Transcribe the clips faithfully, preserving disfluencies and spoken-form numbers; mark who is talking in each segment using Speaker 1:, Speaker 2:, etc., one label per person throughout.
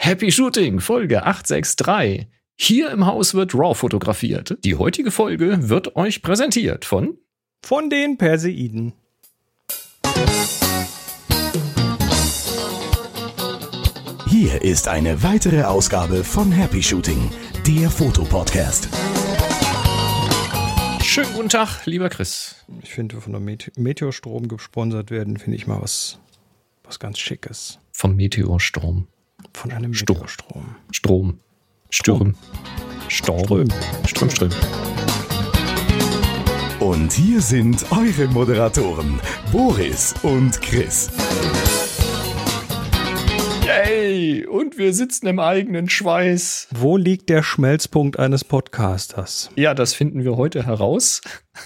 Speaker 1: Happy Shooting, Folge achthundertdreißig. Hier im Haus wird RAW fotografiert. Die heutige Folge wird euch präsentiert von...
Speaker 2: Von den Perseiden.
Speaker 3: Hier ist eine weitere Ausgabe von Happy Shooting, der Fotopodcast.
Speaker 1: Schönen guten Tag, lieber Chris.
Speaker 2: Ich finde, von der Mete- Meteorstrom gesponsert werden, finde ich mal was, was ganz Schickes.
Speaker 1: Vom Meteorstrom.
Speaker 2: Von einem
Speaker 1: Sturm.
Speaker 2: Meteorstrom.
Speaker 1: Strom. Stürm. Storm.
Speaker 2: Ström.
Speaker 1: Ström, Ström.
Speaker 3: Und hier sind eure Moderatoren, Boris und Chris.
Speaker 1: Yay! Und wir sitzen im eigenen Schweiß.
Speaker 2: Wo liegt der Schmelzpunkt eines Podcasters?
Speaker 1: Ja, das finden wir heute heraus.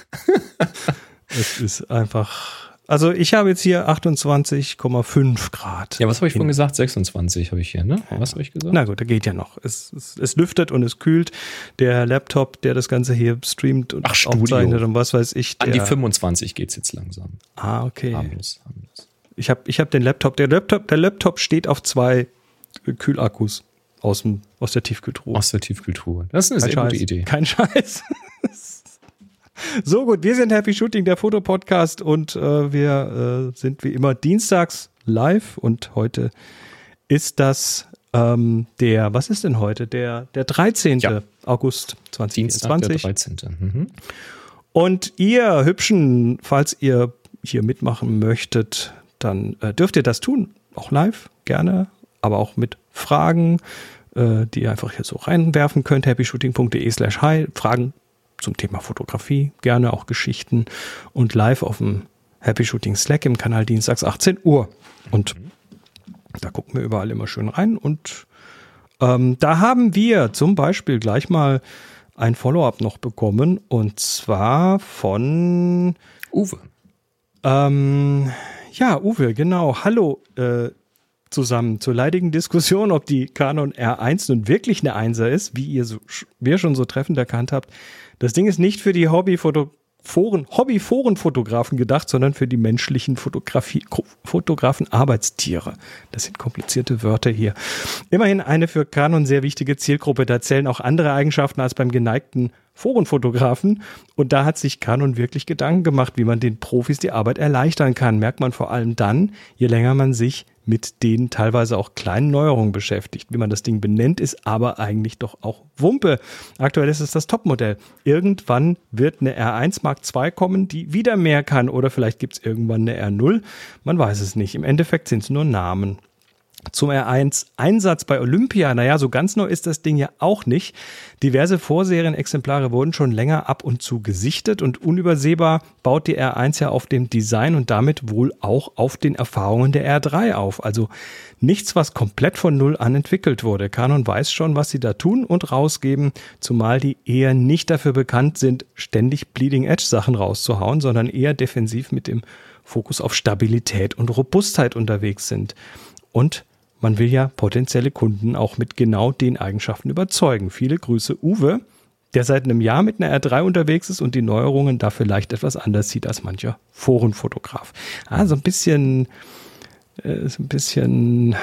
Speaker 2: Es ist einfach... Also ich habe jetzt hier achtundzwanzig Komma fünf Grad.
Speaker 1: Ja, was habe ich vorhin gesagt? sechsundzwanzig habe ich hier, ne? Was habe ich gesagt?
Speaker 2: Na gut, da geht ja noch. Es, es, es lüftet und es kühlt. Der Laptop, der das Ganze hier streamt und
Speaker 1: Ach, Studio.
Speaker 2: aufzeichnet und was weiß ich. Der,
Speaker 1: An die fünfundzwanzig geht's jetzt langsam.
Speaker 2: Ah, okay.
Speaker 1: Harmlos, harmlos.
Speaker 2: Ich habe ich hab den Laptop, der Laptop, der Laptop steht auf zwei Kühlakkus aus, dem, aus der Tiefkühltruhe.
Speaker 1: Aus der Tiefkühltruhe. Das ist eine
Speaker 2: Kein
Speaker 1: sehr
Speaker 2: Scheiß.
Speaker 1: gute Idee.
Speaker 2: Kein Scheiß. So gut, wir sind Happy Shooting, der Fotopodcast, und äh, wir äh, sind wie immer dienstags live, und heute ist das ähm, der, was ist denn heute? Der, der dreizehnten
Speaker 1: Ja.
Speaker 2: August
Speaker 1: Dienstag, der
Speaker 2: zweitausendvierundzwanzig.
Speaker 1: dreizehnte Mhm.
Speaker 2: Und ihr Hübschen, falls ihr hier mitmachen möchtet, dann äh, dürft ihr das tun, auch live, gerne, aber auch mit Fragen, äh, die ihr einfach hier so reinwerfen könnt, happyshooting.de slash hi, Fragen zum Thema Fotografie, gerne auch Geschichten, und live auf dem Happy Shooting Slack im Kanal dienstags achtzehn Uhr. Und mhm. da gucken wir überall immer schön rein, und ähm, da haben wir zum Beispiel gleich mal ein Follow-up noch bekommen, und zwar von
Speaker 1: Uwe.
Speaker 2: Ähm, ja, Uwe, genau. Hallo äh, zusammen zur leidigen Diskussion, ob die Canon R eins nun wirklich eine Einser ist, wie ihr so, wir schon so treffend erkannt habt. Das Ding ist nicht für die Hobbyfoto- Foren, Hobby-Forenfotografen gedacht, sondern für die menschlichen Fotografie, Fotografen-Arbeitstiere. Das sind komplizierte Wörter hier. Immerhin eine für Canon sehr wichtige Zielgruppe. Da zählen auch andere Eigenschaften als beim geneigten Forenfotografen. Und da hat sich Canon wirklich Gedanken gemacht, wie man den Profis die Arbeit erleichtern kann. Merkt man vor allem dann, je länger man sich mit den teilweise auch kleinen Neuerungen beschäftigt. Wie man das Ding benennt, ist aber eigentlich doch auch Wumpe. Aktuell ist es das Topmodell. Irgendwann wird eine R eins Mark zwei kommen, die wieder mehr kann, oder vielleicht gibt es irgendwann eine R null. Man weiß es nicht. Im Endeffekt sind es nur Namen. Zum R eins Einsatz bei Olympia, naja, so ganz neu ist das Ding ja auch nicht. Diverse Vorserienexemplare wurden schon länger ab und zu gesichtet, und unübersehbar baut die R eins ja auf dem Design und damit wohl auch auf den Erfahrungen der R drei auf. Also nichts, was komplett von Null an entwickelt wurde. Canon weiß schon, was sie da tun und rausgeben, zumal die eher nicht dafür bekannt sind, ständig Bleeding-Edge-Sachen rauszuhauen, sondern eher defensiv mit dem Fokus auf Stabilität und Robustheit unterwegs sind. Und man will ja potenzielle Kunden auch mit genau den Eigenschaften überzeugen. Viele Grüße, Uwe, der seit einem Jahr mit einer R drei unterwegs ist und die Neuerungen da vielleicht etwas anders sieht als mancher Forenfotograf. Ah, so ein bisschen, äh, so ein bisschen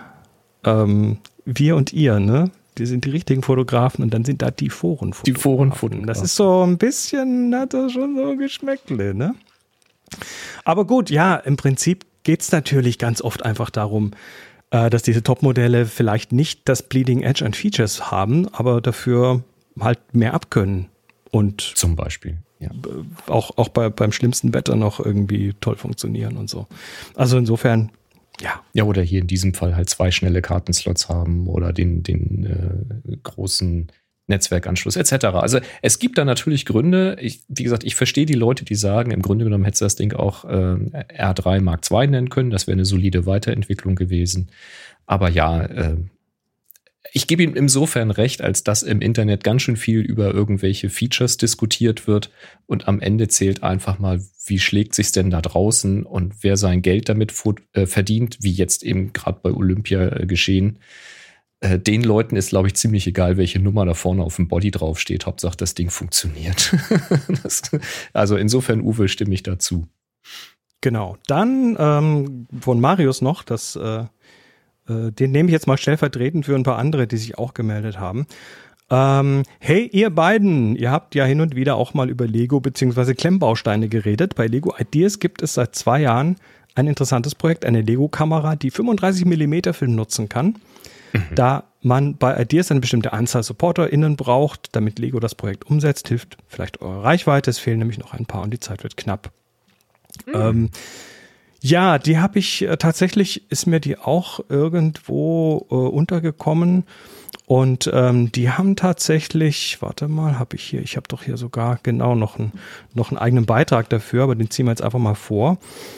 Speaker 2: ähm, wir und ihr, ne? Die sind die richtigen Fotografen, und dann sind da die Forenfotografen.
Speaker 1: Die Forenfotografen.
Speaker 2: Das ist so ein bisschen, hat das schon so ein Geschmäckle, ne? Aber gut, ja, im Prinzip geht es natürlich ganz oft einfach darum, dass diese Top-Modelle vielleicht nicht das Bleeding Edge an Features haben, aber dafür halt mehr abkönnen. Und
Speaker 1: zum Beispiel, ja.
Speaker 2: Auch, auch bei, beim schlimmsten Wetter noch irgendwie toll funktionieren und so. Also insofern, ja.
Speaker 1: Ja, oder hier in diesem Fall halt zwei schnelle Kartenslots haben oder den, den äh, großen Netzwerkanschluss et cetera. Also es gibt da natürlich Gründe. Ich, wie gesagt, ich verstehe die Leute, die sagen, im Grunde genommen hätte das Ding auch äh, R drei Mark zwei nennen können. Das wäre eine solide Weiterentwicklung gewesen. Aber ja, äh, ich gebe ihm insofern recht, als dass im Internet ganz schön viel über irgendwelche Features diskutiert wird, und am Ende zählt einfach mal, wie schlägt sich's denn da draußen und wer sein Geld damit fot- äh, verdient, wie jetzt eben gerade bei Olympia äh, geschehen. Den Leuten ist, glaube ich, ziemlich egal, welche Nummer da vorne auf dem Body draufsteht. Hauptsache, das Ding funktioniert. das, also insofern, Uwe, stimme ich dazu.
Speaker 2: Genau. Dann ähm, von Marius noch das äh, äh, den nehme ich jetzt mal stellvertretend für ein paar andere, die sich auch gemeldet haben. Ähm, hey, ihr beiden, ihr habt ja hin und wieder auch mal über Lego bzw. Klemmbausteine geredet. Bei Lego Ideas gibt es seit zwei Jahren ein interessantes Projekt, eine Lego-Kamera, die fünfunddreißig Millimeter Film nutzen kann. Mhm. Da man bei Ideas eine bestimmte Anzahl SupporterInnen braucht, damit Lego das Projekt umsetzt, hilft vielleicht eure Reichweite. Es fehlen nämlich noch ein paar und die Zeit wird knapp. Mhm. Ähm, ja, die habe ich äh, tatsächlich, ist mir die auch irgendwo äh, untergekommen. Und ähm, die haben tatsächlich, warte mal, habe ich hier, ich habe doch hier sogar genau noch, ein, noch einen eigenen Beitrag dafür, aber den ziehen wir jetzt einfach mal vor.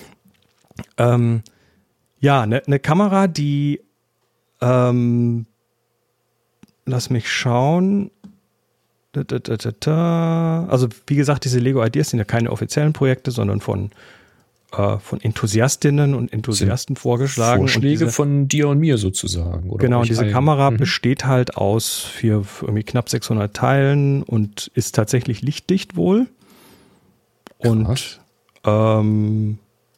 Speaker 2: Ähm, ja, eine ne Kamera, die, ähm, lass mich schauen, da, da, da, da, da. Also wie gesagt, diese Lego Ideas sind ja keine offiziellen Projekte, sondern von von Enthusiastinnen und Enthusiasten vorgeschlagen.
Speaker 1: Vorschläge
Speaker 2: und diese,
Speaker 1: von dir und mir sozusagen. Oder
Speaker 2: genau, und diese
Speaker 1: ein.
Speaker 2: Kamera
Speaker 1: mhm.
Speaker 2: besteht halt aus vier, irgendwie knapp sechshundert Teilen und ist tatsächlich lichtdicht wohl. Und ähm,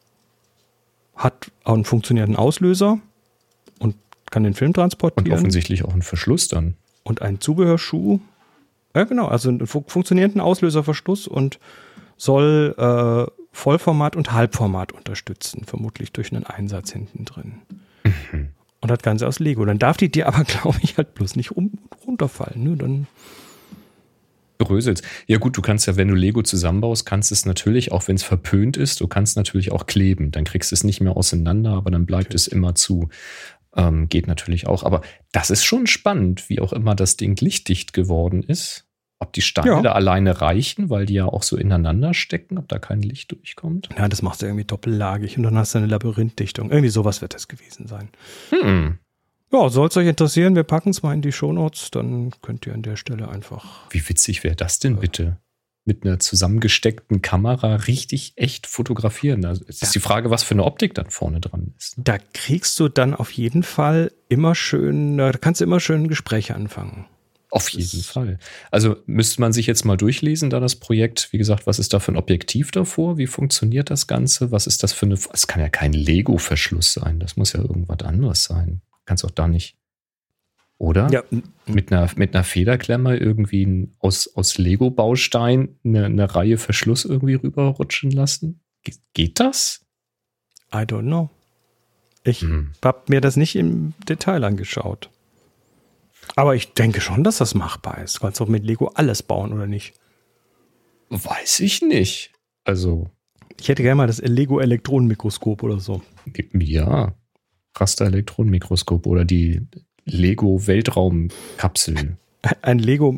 Speaker 2: hat auch einen funktionierenden Auslöser und kann den Film transportieren.
Speaker 1: Und offensichtlich auch einen Verschluss dann.
Speaker 2: Und einen Zubehörschuh. Ja, genau, also einen funktionierenden Auslöserverschluss und soll äh, Vollformat und Halbformat unterstützen, vermutlich durch einen Einsatz hinten drin. Mhm. Und das Ganze aus Lego. Dann darf die dir aber, glaube ich, halt bloß nicht um, runterfallen. Ne? Dann
Speaker 1: Bröselst. Ja gut, du kannst ja, wenn du Lego zusammenbaust, kannst es natürlich, auch wenn es verpönt ist, du kannst natürlich auch kleben. Dann kriegst du es nicht mehr auseinander, aber dann bleibt natürlich. es immer zu. Ähm, geht natürlich auch. Aber das ist schon spannend, wie auch immer das Ding lichtdicht geworden ist. Ob die Steine ja. da alleine reichen, weil die ja auch so ineinander stecken, ob da kein Licht durchkommt.
Speaker 2: Ja, das machst du irgendwie doppellagig und dann hast du eine Labyrinthdichtung. Irgendwie sowas wird das gewesen sein. Hm. Ja, soll es euch interessieren, wir packen es mal in die Shownotes, dann könnt ihr an der Stelle einfach...
Speaker 1: Wie witzig wäre das denn bitte? Mit einer zusammengesteckten Kamera richtig echt fotografieren. Also es ist ja. die Frage, was für eine Optik dann vorne dran ist. Ne?
Speaker 2: Da kriegst du dann auf jeden Fall immer schön, da kannst du immer schön Gespräche anfangen.
Speaker 1: Auf jeden Fall. Also müsste man sich jetzt mal durchlesen, da das Projekt, wie gesagt, was ist da für ein Objektiv davor? Wie funktioniert das Ganze? Was ist das für eine, es kann ja kein Lego-Verschluss sein, das muss ja irgendwas anderes sein. Kannst auch da nicht, oder? Ja. Mit einer, mit einer Federklemmer irgendwie ein, aus, aus Lego-Baustein eine, eine Reihe Verschluss irgendwie rüberrutschen lassen? Ge- geht das?
Speaker 2: I don't know. Ich hm. habe mir das nicht im Detail angeschaut. Aber ich denke schon, dass das machbar ist. Du kannst doch mit Lego alles bauen, oder nicht?
Speaker 1: Weiß ich nicht. Also.
Speaker 2: Ich hätte gerne mal das Lego-Elektronenmikroskop oder so.
Speaker 1: Ja. Raster-Elektronenmikroskop oder die Lego-Weltraumkapsel.
Speaker 2: Ein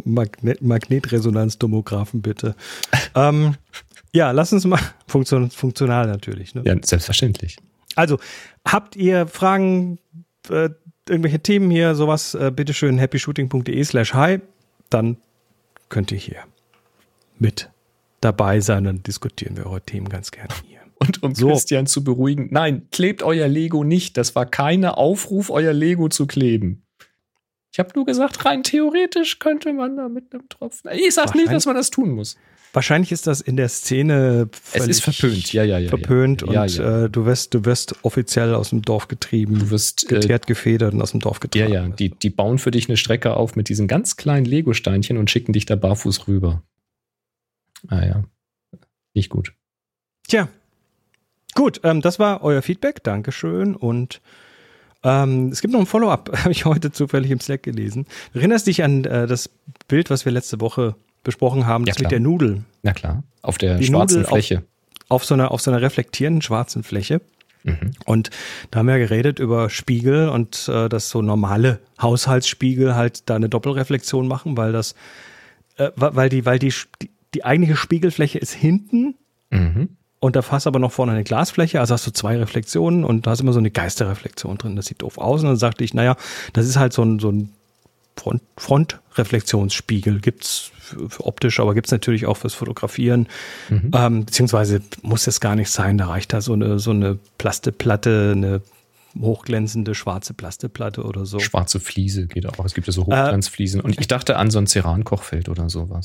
Speaker 2: Lego-Magnetresonanztomographen, bitte. ähm, ja, lass uns mal. Funktion, funktional natürlich. Ne?
Speaker 1: Ja, selbstverständlich.
Speaker 2: Also, habt ihr Fragen, äh, irgendwelche Themen hier, sowas, äh, bitteschön happyshooting.de slash hi, dann könnt ihr hier mit dabei sein, dann diskutieren wir eure Themen ganz gerne hier.
Speaker 1: Und um so. Christian zu beruhigen, nein, klebt euer Lego nicht, das war keine Aufruf, euer Lego zu kleben. Ich habe nur gesagt, rein theoretisch könnte man da mit einem Tropfen, ich sag nicht, dass man das tun muss.
Speaker 2: Wahrscheinlich ist das in der Szene
Speaker 1: völlig es ist verpönt, ja, ja, ja,
Speaker 2: verpönt
Speaker 1: ja, ja.
Speaker 2: und
Speaker 1: ja, ja.
Speaker 2: Äh, du wirst, du wirst offiziell aus dem Dorf getrieben,
Speaker 1: du wirst
Speaker 2: geteert, äh, gefedert und aus dem Dorf getragen.
Speaker 1: Ja, ja, die, die bauen für dich eine Strecke auf mit diesen ganz kleinen Lego-Steinchen und schicken dich da barfuß rüber. Ah ja, nicht gut.
Speaker 2: Tja, gut, ähm, das war euer Feedback, Dankeschön und ähm, es gibt noch ein Follow-up, habe ich heute zufällig im Slack gelesen. Du erinnerst dich an äh, das Bild, was wir letzte Woche besprochen haben,
Speaker 1: ja,
Speaker 2: das mit der Nudel.
Speaker 1: Na klar, auf der
Speaker 2: die
Speaker 1: schwarzen
Speaker 2: Nudel
Speaker 1: Fläche.
Speaker 2: Auf, auf, so einer, auf so einer reflektierenden schwarzen Fläche. Mhm. Und da haben wir geredet über Spiegel und äh, dass so normale Haushaltsspiegel halt da eine Doppelreflexion machen, weil das, äh, weil die, weil die, die, die eigentliche Spiegelfläche ist hinten mhm. und da hast aber noch vorne eine Glasfläche, also hast du zwei Reflexionen und da hast immer so eine Geisterreflexion drin. Das sieht doof aus. Und dann sagte ich, naja, das ist halt so ein, so ein Front, Frontreflexionsspiegel gibt's für, für optisch, aber gibt's natürlich auch fürs Fotografieren. Mhm. Ähm, beziehungsweise muss es gar nicht sein, da reicht da so eine, so eine Plasteplatte, eine hochglänzende schwarze Plasteplatte oder so.
Speaker 1: Schwarze Fliese geht auch. Es gibt ja so Hochglanzfliesen. Äh, Und ich dachte an so ein Ceran-Kochfeld oder sowas.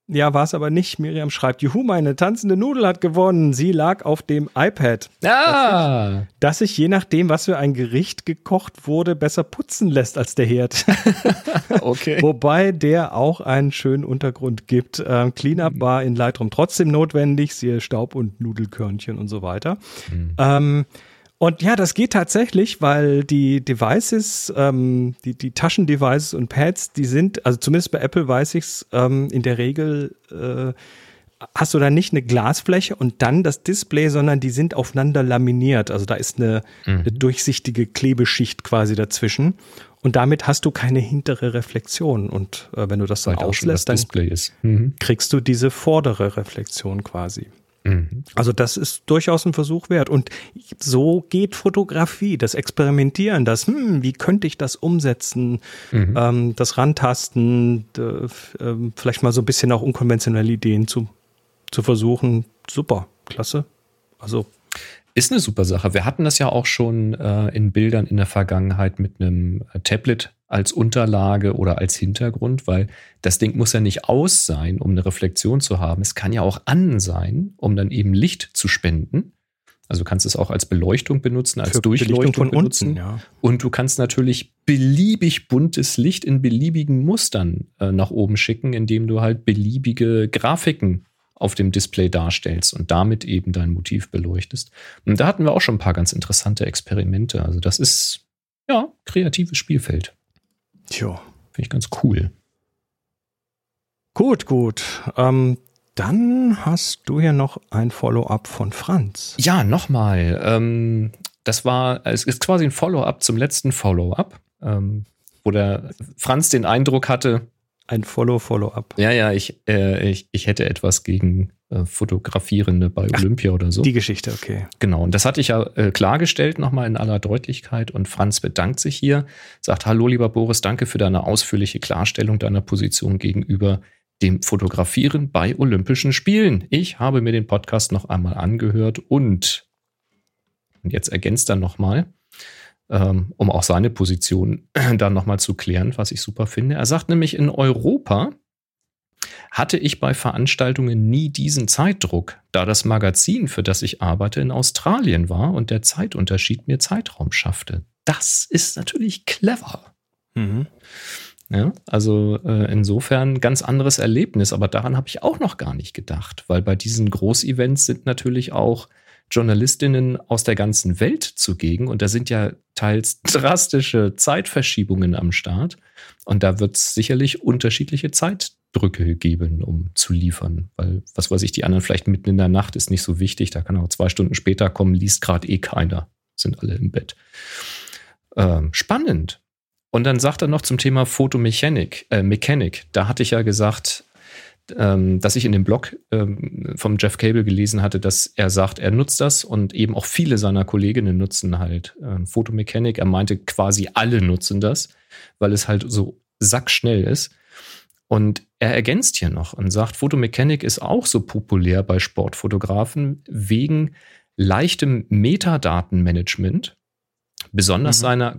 Speaker 2: Ja, war es aber nicht. Miriam schreibt, juhu, meine tanzende Nudel hat gewonnen. Sie lag auf dem iPad.
Speaker 1: Ah!
Speaker 2: Das sich je nachdem, was für ein Gericht gekocht wurde, besser putzen lässt als der Herd.
Speaker 1: Okay.
Speaker 2: Wobei der auch einen schönen Untergrund gibt. Ähm, Cleanup war in Lightroom trotzdem notwendig, siehe Staub und Nudelkörnchen und so weiter. Mhm. Ähm, Und ja, das geht tatsächlich, weil die Devices, ähm, die, die Taschendevices und Pads, die sind, also zumindest bei Apple weiß ich's, ähm, in der Regel äh, hast du da nicht eine Glasfläche und dann das Display, sondern die sind aufeinander laminiert. Also da ist eine, mhm. eine durchsichtige Klebeschicht quasi dazwischen. Und damit hast du keine hintere Reflexion. Und äh, wenn du das dann auslässt, dann
Speaker 1: Display ist. Mhm.
Speaker 2: kriegst du diese vordere Reflexion quasi. Also das ist durchaus ein Versuch wert. Und so geht Fotografie, das Experimentieren, das, hm, wie könnte ich das umsetzen, mhm. ähm, das Rantasten, äh, äh, vielleicht mal so ein bisschen auch unkonventionelle Ideen zu, zu versuchen. Super, klasse. Also
Speaker 1: ist eine super Sache. Wir hatten das ja auch schon äh, in Bildern in der Vergangenheit mit einem äh, Tablet als Unterlage oder als Hintergrund, weil das Ding muss ja nicht aus sein, um eine Reflexion zu haben. Es kann ja auch an sein, um dann eben Licht zu spenden. Also du kannst es auch als Beleuchtung benutzen, als
Speaker 2: Für
Speaker 1: Durchleuchtung
Speaker 2: von
Speaker 1: benutzen.
Speaker 2: Unten, ja.
Speaker 1: Und du kannst natürlich beliebig buntes Licht in beliebigen Mustern äh, nach oben schicken, indem du halt beliebige Grafiken auf dem Display darstellst und damit eben dein Motiv beleuchtest. Und da hatten wir auch schon ein paar ganz interessante Experimente. Also das ist, ja, kreatives Spielfeld.
Speaker 2: Tja.
Speaker 1: Finde ich ganz cool.
Speaker 2: Gut, gut. Ähm, dann hast du hier noch ein Follow-up von Franz.
Speaker 1: Ja, nochmal. Ähm, das war, es ist quasi ein Follow-up zum letzten Follow-up, ähm, wo der Franz den Eindruck hatte,
Speaker 2: ein Follow-Follow-up.
Speaker 1: Ja, ja, ich, äh, ich, ich hätte etwas gegen äh, Fotografierende bei
Speaker 2: Ach,
Speaker 1: Olympia oder so.
Speaker 2: Die Geschichte, okay.
Speaker 1: Genau, und das hatte ich ja äh, klargestellt nochmal in aller Deutlichkeit und Franz bedankt sich hier, sagt, hallo lieber Boris, danke für deine ausführliche Klarstellung deiner Position gegenüber dem Fotografieren bei Olympischen Spielen. Ich habe mir den Podcast noch einmal angehört und, und jetzt ergänzt er nochmal, um auch seine Position dann nochmal zu klären, was ich super finde. Er sagt nämlich, in Europa hatte ich bei Veranstaltungen nie diesen Zeitdruck, da das Magazin, für das ich arbeite, in Australien war und der Zeitunterschied mir Zeitraum schaffte. Das ist natürlich clever. Mhm. Ja, also äh, insofern ganz anderes Erlebnis, aber daran habe ich auch noch gar nicht gedacht, weil bei diesen Großevents sind natürlich auch Journalistinnen aus der ganzen Welt zugegen und da sind ja teils drastische Zeitverschiebungen am Start und da wird es sicherlich unterschiedliche Zeitdrücke geben, um zu liefern, weil, was weiß ich, die anderen vielleicht mitten in der Nacht ist nicht so wichtig, da kann auch zwei Stunden später kommen, liest gerade eh keiner, sind alle im Bett. Ähm, spannend. Und dann sagt er noch zum Thema Photomechanik, äh, Mechanik, da hatte ich ja gesagt, dass ich in dem Blog ähm, vom Jeff Cable gelesen hatte, dass er sagt, er nutzt das und eben auch viele seiner Kolleginnen nutzen halt äh, Photomechanik. Er meinte, quasi alle nutzen das, weil es halt so sackschnell ist. Und er ergänzt hier noch und sagt, Photomechanik ist auch so populär bei Sportfotografen wegen leichtem Metadatenmanagement, besonders mhm. seiner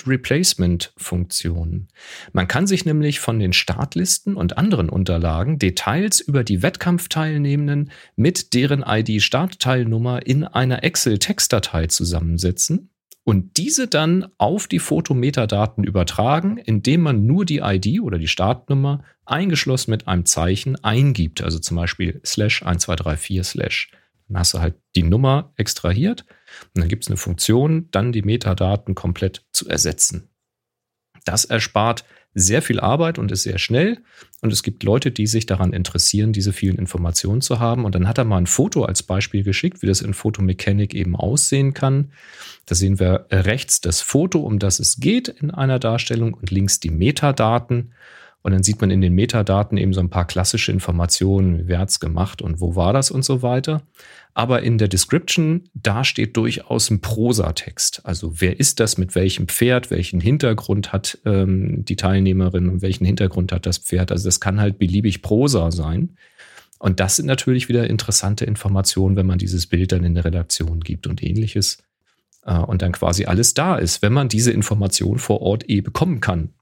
Speaker 1: Code-Replacement-Funktion. Man kann sich nämlich von den Startlisten und anderen Unterlagen Details über die Wettkampfteilnehmenden mit deren I D-Startteilnummer in einer Excel-Textdatei zusammensetzen und diese dann auf die Fotometadaten übertragen, indem man nur die I D oder die Startnummer eingeschlossen mit einem Zeichen eingibt. Also zum Beispiel slash eins zwei drei vier slash. Dann hast du halt die Nummer extrahiert und dann gibt es eine Funktion, dann die Metadaten komplett zu ersetzen. Das erspart sehr viel Arbeit und ist sehr schnell und es gibt Leute, die sich daran interessieren, diese vielen Informationen zu haben und dann hat er mal ein Foto als Beispiel geschickt, wie das in Photomechanik eben aussehen kann. Da sehen wir rechts das Foto, um das es geht in einer Darstellung und links die Metadaten. Und dann sieht man in den Metadaten eben so ein paar klassische Informationen, wer hat's gemacht und wo war das und so weiter. Aber in der Description, da steht durchaus ein Prosatext. Also wer ist das, mit welchem Pferd, welchen Hintergrund hat ähm, die Teilnehmerin und welchen Hintergrund hat das Pferd. Also das kann halt beliebig Prosa sein. Und das sind natürlich wieder interessante Informationen, wenn man dieses Bild dann in der Redaktion gibt und ähnliches. Äh, und dann quasi alles da ist, wenn man diese Information vor Ort eh bekommen kann.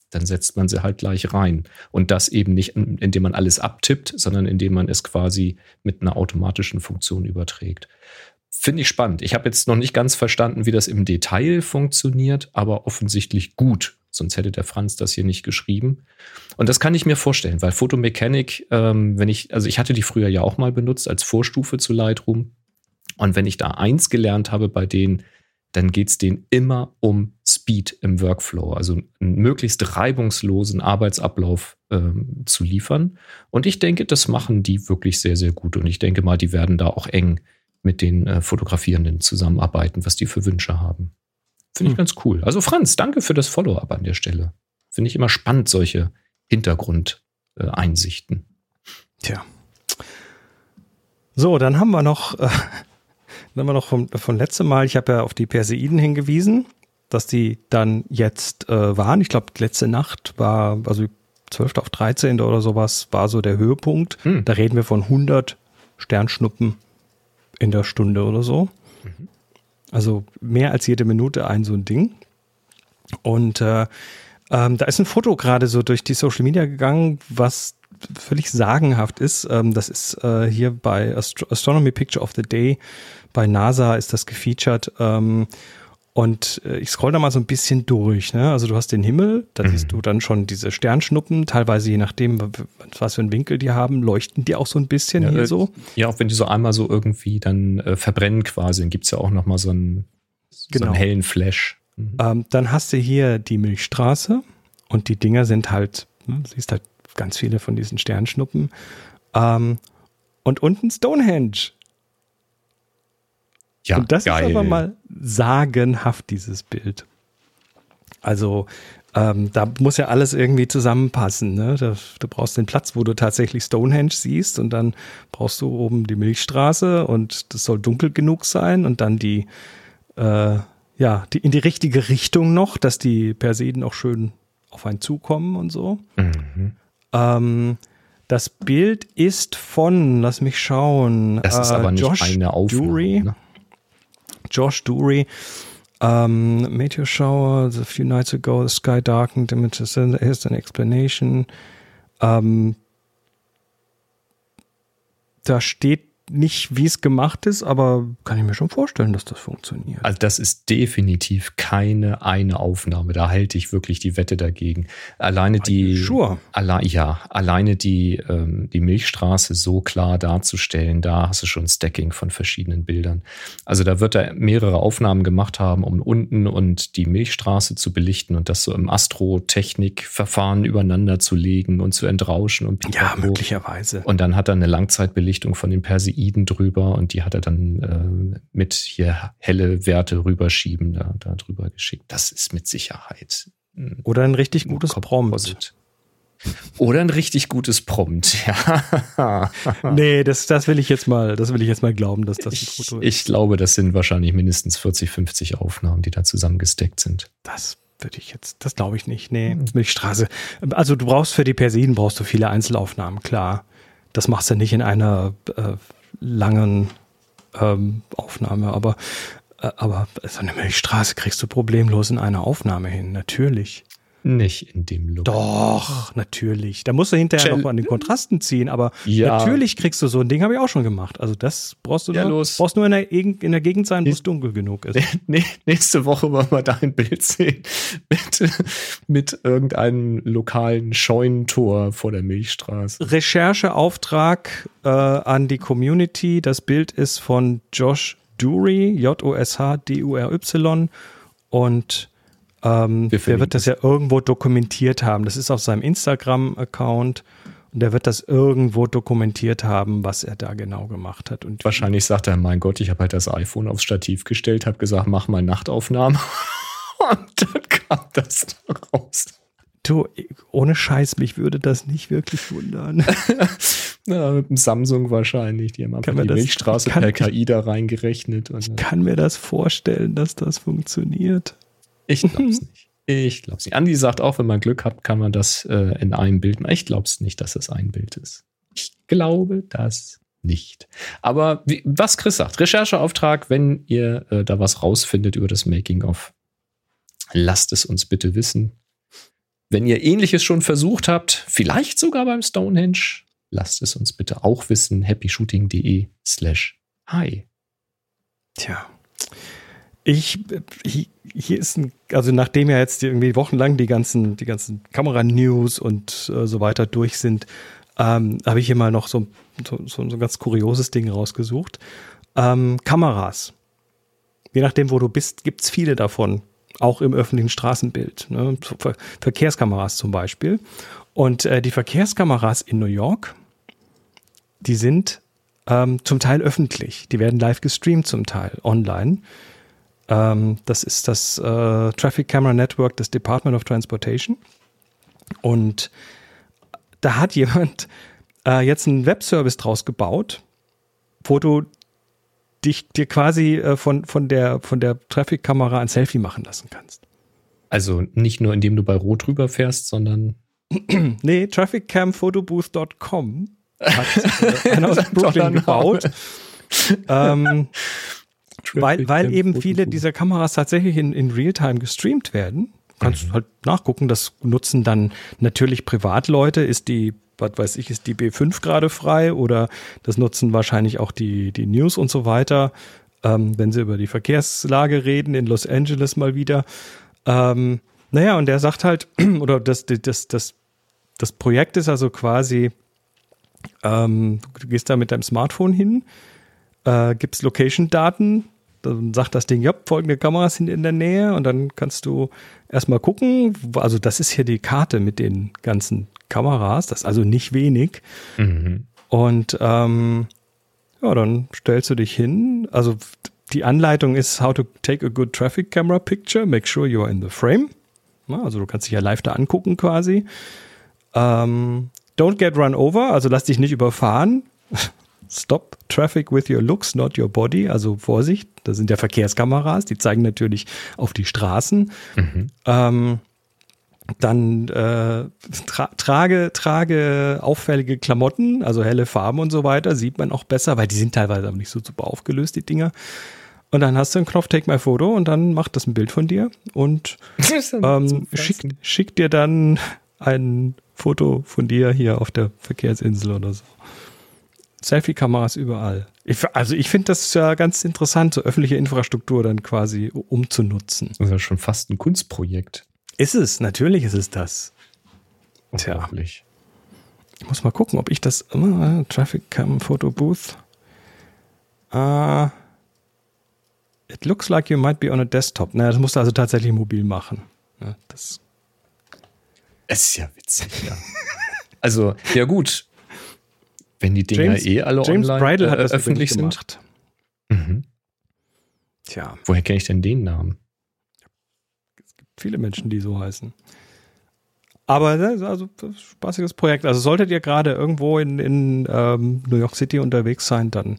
Speaker 1: dann setzt man sie halt gleich rein. Und das eben nicht, indem man alles abtippt, sondern indem man es quasi mit einer automatischen Funktion überträgt. Finde ich spannend. Ich habe jetzt noch nicht ganz verstanden, wie das im Detail funktioniert, aber offensichtlich gut. Sonst hätte der Franz das hier nicht geschrieben. Und das kann ich mir vorstellen, weil Photomechanik, ähm, wenn ich, also ich hatte die früher ja auch mal benutzt als Vorstufe zu Lightroom. Und wenn ich da eins gelernt habe bei denen, dann geht es denen immer um Speed im Workflow, also einen möglichst reibungslosen Arbeitsablauf ähm, zu liefern. Und ich denke, das machen die wirklich sehr, sehr gut. Und ich denke mal, die werden da auch eng mit den äh, Fotografierenden zusammenarbeiten, was die für Wünsche haben. Finde ich hm. ganz cool. Also Franz, danke für das Follow-up an der Stelle. Finde ich immer spannend, solche Hintergrundeinsichten. Äh,
Speaker 2: Tja. So, dann haben wir noch, äh, dann haben wir noch vom, von letztem Mal, ich habe ja auf die Perseiden hingewiesen, dass die dann jetzt äh, waren. Ich glaube, letzte Nacht war, also zwölf auf dreizehn oder sowas, war so der Höhepunkt. Hm. Da reden wir von hundert Sternschnuppen in der Stunde oder so. Mhm. Also mehr als jede Minute ein so ein Ding. Und äh, ähm, da ist ein Foto gerade so durch die Social Media gegangen, was völlig sagenhaft ist. Ähm, das ist äh, hier bei Astro- Astronomy Picture of the Day bei NASA ist das gefeatured. Ähm, und äh, ich scroll da mal so ein bisschen durch. Ne? Also du hast den Himmel, da mhm. siehst du dann schon diese Sternschnuppen, teilweise je nachdem, was für einen Winkel die haben, leuchten die auch so ein bisschen
Speaker 1: ja,
Speaker 2: hier so.
Speaker 1: Ja, auch wenn die so einmal so irgendwie dann äh, verbrennen quasi, dann gibt es ja auch nochmal so einen, genau. so einen hellen Flash. Mhm. Ähm,
Speaker 2: dann hast du hier die Milchstraße und die Dinger sind halt, ne, du siehst halt ganz viele von diesen Sternschnuppen. Ähm, und unten Stonehenge.
Speaker 1: Ja,
Speaker 2: und das
Speaker 1: geil.
Speaker 2: ist aber mal sagenhaft, dieses Bild. Also ähm, da muss ja alles irgendwie zusammenpassen. Ne? Da, du brauchst den Platz, wo du tatsächlich Stonehenge siehst und dann brauchst du oben die Milchstraße und das soll dunkel genug sein und dann die, äh, ja, die, in die richtige Richtung noch, dass die Perseiden auch schön auf einen zukommen und so.
Speaker 1: Mhm.
Speaker 2: Ähm, das Bild ist von, lass mich schauen,
Speaker 1: das ist äh, aber nicht
Speaker 2: Josh
Speaker 1: eine Aufnahme,
Speaker 2: Dury.
Speaker 1: Ne?
Speaker 2: Josh Dury, um, Meteor shower, a few nights ago, the sky darkened, images, here's an explanation. Um, da steht nicht, wie es gemacht ist, aber kann ich mir schon vorstellen, dass das funktioniert.
Speaker 1: Also das ist definitiv keine eine Aufnahme. Da halte ich wirklich die Wette dagegen. Alleine die,
Speaker 2: sure.
Speaker 1: alle, ja, alleine die, ähm, die Milchstraße so klar darzustellen, da hast du schon Stacking von verschiedenen Bildern. Also da wird er mehrere Aufnahmen gemacht haben, um unten und die Milchstraße zu belichten und das so im Astrotechnik-Verfahren übereinander zu legen und zu entrauschen und
Speaker 2: ja, möglicherweise.
Speaker 1: Und dann hat er eine Langzeitbelichtung von den Perseiden drüber und die hat er dann äh, mit hier helle Werte rüberschieben da, da drüber geschickt. Das ist mit Sicherheit.
Speaker 2: Ein Oder ein richtig gutes Prompt.
Speaker 1: Oder ein richtig gutes Prompt, ja.
Speaker 2: Nee, das, das will ich jetzt mal, das will ich jetzt mal glauben, dass das ein
Speaker 1: Foto ist. Ich glaube, das sind wahrscheinlich mindestens vierzig, fünfzig Aufnahmen, die da zusammengesteckt sind.
Speaker 2: Das würde ich jetzt, das glaube ich nicht. Nee, Milchstraße. Also du brauchst für die Perseiden brauchst du viele Einzelaufnahmen, klar. Das machst du nicht in einer äh, langen ähm, Aufnahme, aber, äh, aber so eine Milchstraße kriegst du problemlos in einer Aufnahme hin, natürlich.
Speaker 1: Nicht in dem Look.
Speaker 2: Doch, natürlich. Da musst du hinterher noch an den Kontrasten ziehen, aber
Speaker 1: ja.
Speaker 2: natürlich kriegst du so ein Ding, habe ich auch schon gemacht. Also das brauchst du
Speaker 1: ja,
Speaker 2: nur,
Speaker 1: los.
Speaker 2: brauchst nur in der, in der Gegend sein, wo es dunkel genug ist.
Speaker 1: Nee, nächste Woche wollen wir da ein Bild sehen mit, mit irgendeinem lokalen Scheunentor vor der Milchstraße.
Speaker 2: Rechercheauftrag äh, an die Community. Das Bild ist von Josh Dury, J O S H D U R Y und Ähm, der wird das ja irgendwo dokumentiert haben. Das ist auf seinem Instagram-Account und der wird das irgendwo dokumentiert haben, was er da genau gemacht hat. Und
Speaker 1: wahrscheinlich sagt er, mein Gott, ich habe halt das iPhone aufs Stativ gestellt, habe gesagt, mach mal Nachtaufnahmen und dann kam das da raus.
Speaker 2: Du, ohne Scheiß, mich würde das nicht wirklich wundern.
Speaker 1: Na, mit dem Samsung wahrscheinlich. Die haben einfach die das, Milchstraße kann, per K I da reingerechnet. Und
Speaker 2: ich kann mir das vorstellen, dass das funktioniert.
Speaker 1: Ich glaub's nicht. Ich glaub's nicht. Andi sagt auch, wenn man Glück hat, kann man das äh, in einem Bild machen. Ich glaub's nicht, dass das ein Bild ist. Ich glaube das nicht. Aber wie, was Chris sagt, Rechercheauftrag, wenn ihr äh, da was rausfindet über das Making-of, lasst es uns bitte wissen. wenn ihr Ähnliches schon versucht habt, vielleicht sogar beim Stonehenge, lasst es uns bitte auch wissen. happyshooting.de slash hi.
Speaker 2: Tja. Ich, hier ist ein, also nachdem ja jetzt irgendwie wochenlang die ganzen, die ganzen Kamera-News und äh, so weiter durch sind, ähm, habe ich hier mal noch so, so, so ein ganz kurioses Ding rausgesucht. Ähm, Kameras. Je nachdem, wo du bist, gibt es viele davon, auch im öffentlichen Straßenbild. Ne? Ver- Verkehrskameras zum Beispiel. Und äh, die Verkehrskameras in New York, die sind ähm, zum Teil öffentlich. Die werden live gestreamt zum Teil online. Das ist das äh, Traffic Camera Network des Department of Transportation. Und da hat jemand äh, jetzt einen Webservice draus gebaut, wo du dich dir quasi äh, von, von der, von der Traffic-Kamera ein Selfie machen lassen kannst.
Speaker 1: Also nicht nur, indem du bei Rot drüber fährst, sondern
Speaker 2: nee, traffic cam photobooth dot com hat äh, einer aus Brooklyn gebaut. ähm, Weil, weil eben viele dieser Kameras tatsächlich in, in Realtime gestreamt werden. Kannst mhm. halt nachgucken, das nutzen dann natürlich Privatleute. Ist die, was weiß ich, ist die B fünf gerade frei oder das nutzen wahrscheinlich auch die, die News und so weiter, ähm, wenn sie über die Verkehrslage reden in Los Angeles mal wieder. Ähm, naja, und der sagt halt, oder das, das, das, das Projekt ist also quasi, ähm, du gehst da mit deinem Smartphone hin, Äh, gibst Location-Daten, dann sagt das Ding, ja, folgende Kameras sind in der Nähe und dann kannst du erstmal gucken, also das ist hier die Karte mit den ganzen Kameras, das ist also nicht wenig. Mhm. Und ähm, ja, dann stellst du dich hin, also die Anleitung ist how to take a good traffic camera picture, make sure you're in the frame, ja, also du kannst dich ja live da angucken quasi. Ähm, don't get run over, also lass dich nicht überfahren. Stop traffic with your looks, not your body. Also Vorsicht, das sind ja Verkehrskameras, die zeigen natürlich auf die Straßen. Mhm. Ähm, dann äh, tra- trage, trage auffällige Klamotten, also helle Farben und so weiter, sieht man auch besser, weil die sind teilweise aber nicht so super aufgelöst, die Dinger. Und dann hast du einen Knopf Take My Photo und dann macht das ein Bild von dir und ähm, schickt, schickt dir dann ein Foto von dir hier auf der Verkehrsinsel oder so. Selfie-Kameras überall. Ich, also ich finde das ja ganz interessant, so öffentliche Infrastruktur dann quasi umzunutzen.
Speaker 1: Das ist ja schon fast ein Kunstprojekt.
Speaker 2: Ist es, natürlich ist es das.
Speaker 1: Tja.
Speaker 2: Ich muss mal gucken, ob ich das uh, Traffic Cam Photo Booth. Uh, it looks like you might be on a desktop. Na, das musst du also tatsächlich mobil machen. Ja, das
Speaker 1: ist ja witzig, ja. Also, ja gut. Wenn die Dinger
Speaker 2: James,
Speaker 1: eh alle
Speaker 2: James
Speaker 1: online
Speaker 2: Bridle hat
Speaker 1: äh,
Speaker 2: das
Speaker 1: öffentlich sind.
Speaker 2: Gemacht.
Speaker 1: Mhm.
Speaker 2: Tja.
Speaker 1: Woher kenne ich denn den Namen?
Speaker 2: Es gibt viele Menschen, die so heißen. Aber das ist also ein spaßiges Projekt. Also solltet ihr gerade irgendwo in, in ähm, New York City unterwegs sein, dann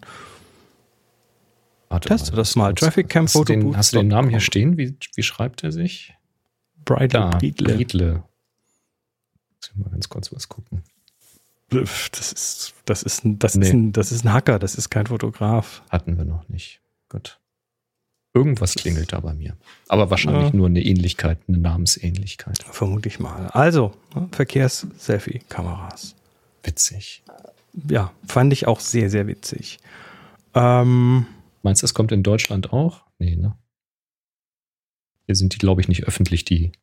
Speaker 2: testet das mal. Traffic Cam
Speaker 1: Photo
Speaker 2: Photo
Speaker 1: Booth. Hast du den Namen hier stehen? Wie, wie schreibt er sich?
Speaker 2: Bridle.
Speaker 1: Bridle. Bridle. Muss ich mal ganz kurz was gucken.
Speaker 2: Das ist, das ist ein, das
Speaker 1: Nee.
Speaker 2: ist ein, das ist ein Hacker, das ist kein Fotograf.
Speaker 1: Hatten wir noch nicht. Gut. Irgendwas klingelt da bei mir. Aber wahrscheinlich
Speaker 2: Ja.
Speaker 1: nur eine Ähnlichkeit, eine Namensähnlichkeit.
Speaker 2: Vermute ich mal. Also, ne, Verkehrs-Selfie-Kameras.
Speaker 1: Witzig.
Speaker 2: Ja, fand ich auch sehr, sehr witzig. Ähm,
Speaker 1: Meinst du, das kommt in Deutschland auch? Nee, ne? Hier sind die, glaube ich, nicht öffentlich, die,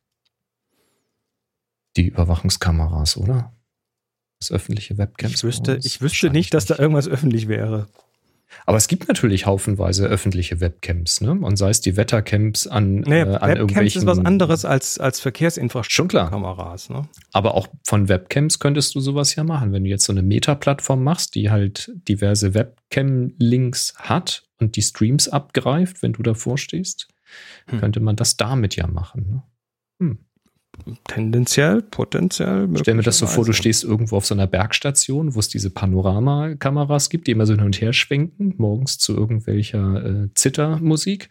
Speaker 1: die Überwachungskameras, oder? Das öffentliche Webcams.
Speaker 2: ich wüsste, ich wüsste nicht, dass da irgendwas öffentlich wäre.
Speaker 1: Aber es gibt natürlich haufenweise öffentliche Webcams, ne? Und sei es die Wettercamps an,
Speaker 2: Naja,
Speaker 1: äh, an
Speaker 2: Webcams
Speaker 1: irgendwelchen...
Speaker 2: ist was anderes als, als Verkehrsinfrastruktur.
Speaker 1: Schon klar.
Speaker 2: Kameras, ne?
Speaker 1: Aber auch von Webcams könntest du sowas ja machen. Wenn du jetzt so eine Meta-Plattform machst, die halt diverse Webcam-Links hat und die Streams abgreift, wenn du davor stehst, hm. könnte man das damit ja machen. Ne? Hm.
Speaker 2: Tendenziell, potenziell.
Speaker 1: Stell mir das so vor, du stehst irgendwo auf so einer Bergstation, wo es diese Panoramakameras gibt, die immer so hin und her schwenken, morgens zu irgendwelcher äh, Zittermusik.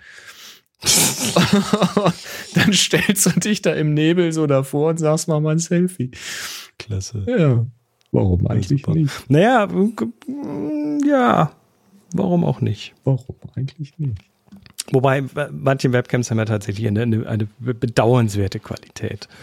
Speaker 1: Dann stellst du dich da im Nebel so davor und sagst, mach mal ein Selfie.
Speaker 2: Klasse.
Speaker 1: Ja, warum eigentlich
Speaker 2: ja,
Speaker 1: nicht?
Speaker 2: Naja, ja, warum auch nicht?
Speaker 1: Warum eigentlich nicht?
Speaker 2: Wobei, manche Webcams haben ja tatsächlich eine, eine, eine bedauernswerte Qualität.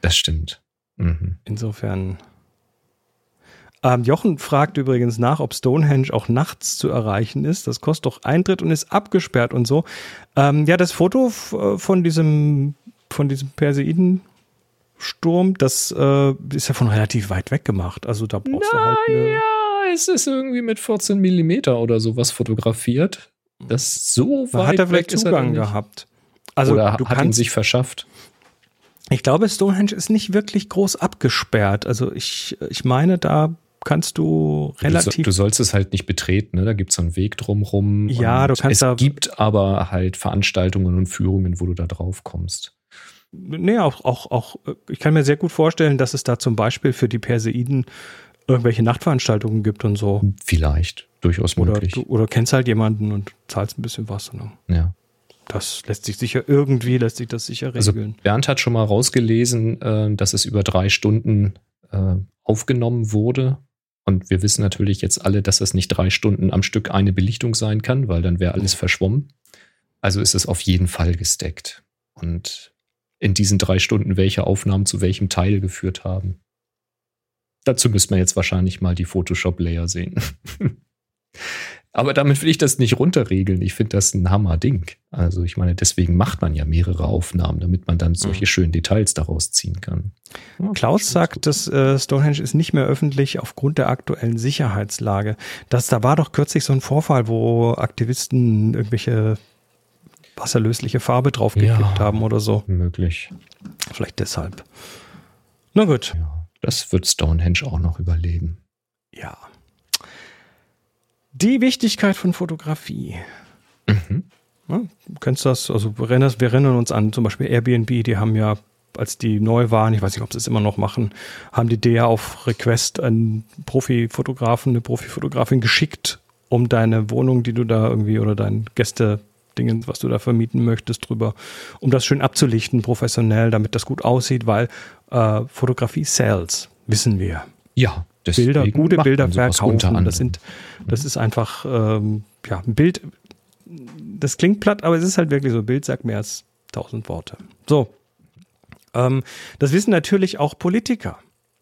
Speaker 1: Das stimmt. Mhm.
Speaker 2: Insofern. Ähm, Jochen fragt übrigens nach, ob Stonehenge auch nachts zu erreichen ist. Das kostet doch Eintritt und ist abgesperrt und so. Ähm, ja, das Foto f- von diesem, von diesem Perseidensturm, das äh, ist ja von relativ weit weg gemacht. Also da brauchst du halt eine
Speaker 1: Ja, es ist irgendwie mit vierzehn Millimeter oder sowas fotografiert. Das so
Speaker 2: Man
Speaker 1: weit
Speaker 2: hat er vielleicht
Speaker 1: weg ist er
Speaker 2: Zugang
Speaker 1: dann nicht.
Speaker 2: gehabt. Also
Speaker 1: Oder
Speaker 2: du
Speaker 1: hat ihn
Speaker 2: kannst,
Speaker 1: sich verschafft.
Speaker 2: ich glaube, Stonehenge ist nicht wirklich groß abgesperrt. Also ich, ich meine, da kannst du relativ.
Speaker 1: Du, du sollst es halt nicht betreten, ne? Da gibt es so einen Weg drumrum.
Speaker 2: Ja, du kannst
Speaker 1: es
Speaker 2: da.
Speaker 1: Es gibt aber halt Veranstaltungen und Führungen, wo du da drauf kommst.
Speaker 2: Nee, auch, auch, auch, ich kann mir sehr gut vorstellen, dass es da zum Beispiel für die Perseiden irgendwelche Nachtveranstaltungen gibt und so.
Speaker 1: Vielleicht, durchaus
Speaker 2: Oder
Speaker 1: möglich.
Speaker 2: du oder kennst halt jemanden und zahlst ein bisschen was. Ne?
Speaker 1: Ja.
Speaker 2: Das lässt sich sicher, irgendwie lässt sich das sicher regeln.
Speaker 1: Also Bernd hat schon mal rausgelesen, äh, dass es über drei Stunden äh, aufgenommen wurde. Und wir wissen natürlich jetzt alle, dass das nicht drei Stunden am Stück eine Belichtung sein kann, weil dann wäre alles verschwommen. Also ist es auf jeden Fall gesteckt. Und in diesen drei Stunden, welche Aufnahmen zu welchem Teil geführt haben. Dazu müsste man jetzt wahrscheinlich mal die Photoshop-Layer sehen. Aber damit will ich das nicht runterregeln. Ich finde das ein Hammer-Ding. Also ich meine, deswegen macht man ja mehrere Aufnahmen, damit man dann solche schönen Details daraus ziehen kann. Ja,
Speaker 2: Klaus sagt, dass äh, Stonehenge ist nicht mehr öffentlich aufgrund der aktuellen Sicherheitslage. Das, da war doch kürzlich so ein Vorfall, wo Aktivisten irgendwelche wasserlösliche Farbe draufgekippt
Speaker 1: Ja,
Speaker 2: haben oder so.
Speaker 1: Möglich.
Speaker 2: Vielleicht deshalb. Na gut.
Speaker 1: Ja, das wird Stonehenge auch noch überleben.
Speaker 2: Ja. Die Wichtigkeit von Fotografie.
Speaker 1: Mhm.
Speaker 2: Ja, du kennst das, also wir erinnern, wir erinnern uns an zum Beispiel Airbnb, die haben ja, als die neu waren, ich weiß nicht, ob sie es immer noch machen, haben die dir auf Request einen Profifotografen, eine Profifotografin geschickt, um deine Wohnung, die du da irgendwie oder dein Gäste-Dingen, was du da vermieten möchtest, drüber, um das schön abzulichten, professionell, damit das gut aussieht, weil äh, Fotografie sells, wissen wir.
Speaker 1: Ja.
Speaker 2: Bilder, gute Bilder verkaufen.
Speaker 1: Das,
Speaker 2: das sind, das ist einfach, ähm, ja, ein Bild. Das klingt platt, aber es ist halt wirklich so. Ein Bild sagt mehr als tausend Worte. So. Ähm, das wissen natürlich auch Politiker.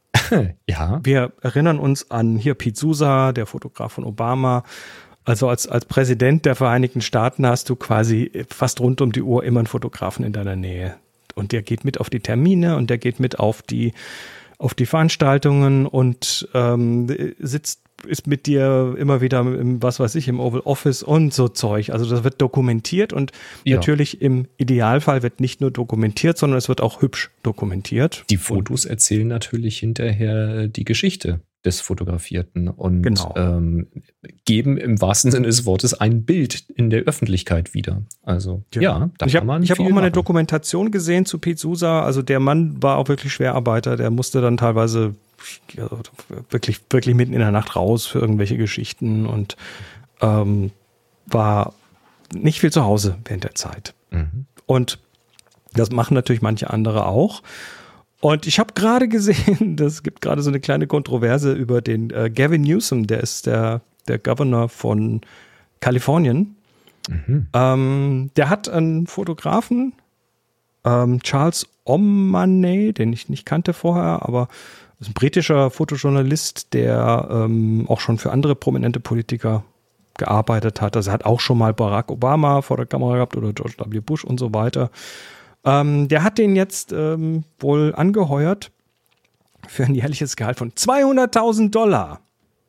Speaker 1: Ja.
Speaker 2: Wir erinnern uns an hier Pete Sousa, der Fotograf von Obama. Also als, als Präsident der Vereinigten Staaten hast du quasi fast rund um die Uhr immer einen Fotografen in deiner Nähe. Und der geht mit auf die Termine und der geht mit auf die auf die Veranstaltungen und ähm, sitzt, ist mit dir immer wieder im, was weiß ich, im Oval Office und so Zeug. Also das wird dokumentiert und ja. Natürlich im Idealfall wird nicht nur dokumentiert, sondern es wird auch hübsch dokumentiert.
Speaker 1: Die Fotos und erzählen natürlich hinterher die Geschichte des Fotografierten und
Speaker 2: genau.
Speaker 1: ähm, geben im wahrsten Sinne des Wortes ein Bild in der Öffentlichkeit wieder. Also ja, ja da
Speaker 2: ich
Speaker 1: kann
Speaker 2: hab,
Speaker 1: man
Speaker 2: Ich habe auch mal
Speaker 1: machen.
Speaker 2: eine Dokumentation gesehen zu Pete Sousa. Also der Mann war auch wirklich Schwerarbeiter. Der musste dann teilweise ja, wirklich, wirklich mitten in der Nacht raus für irgendwelche Geschichten und ähm, war nicht viel zu Hause während der Zeit.
Speaker 1: Mhm.
Speaker 2: Und das machen natürlich manche andere auch. Und ich habe gerade gesehen, das gibt gerade so eine kleine Kontroverse über den äh, Gavin Newsom, der ist der, der Governor von Kalifornien.
Speaker 1: Mhm.
Speaker 2: Ähm, der hat einen Fotografen, ähm, Charles O'Mahony, den ich nicht kannte vorher, aber ist ein britischer Fotojournalist, der ähm, auch schon für andere prominente Politiker gearbeitet hat. Also er hat auch schon mal Barack Obama vor der Kamera gehabt oder George W. Bush und so weiter. Ähm, der hat den jetzt ähm, wohl angeheuert für ein jährliches Gehalt von zweihunderttausend Dollar.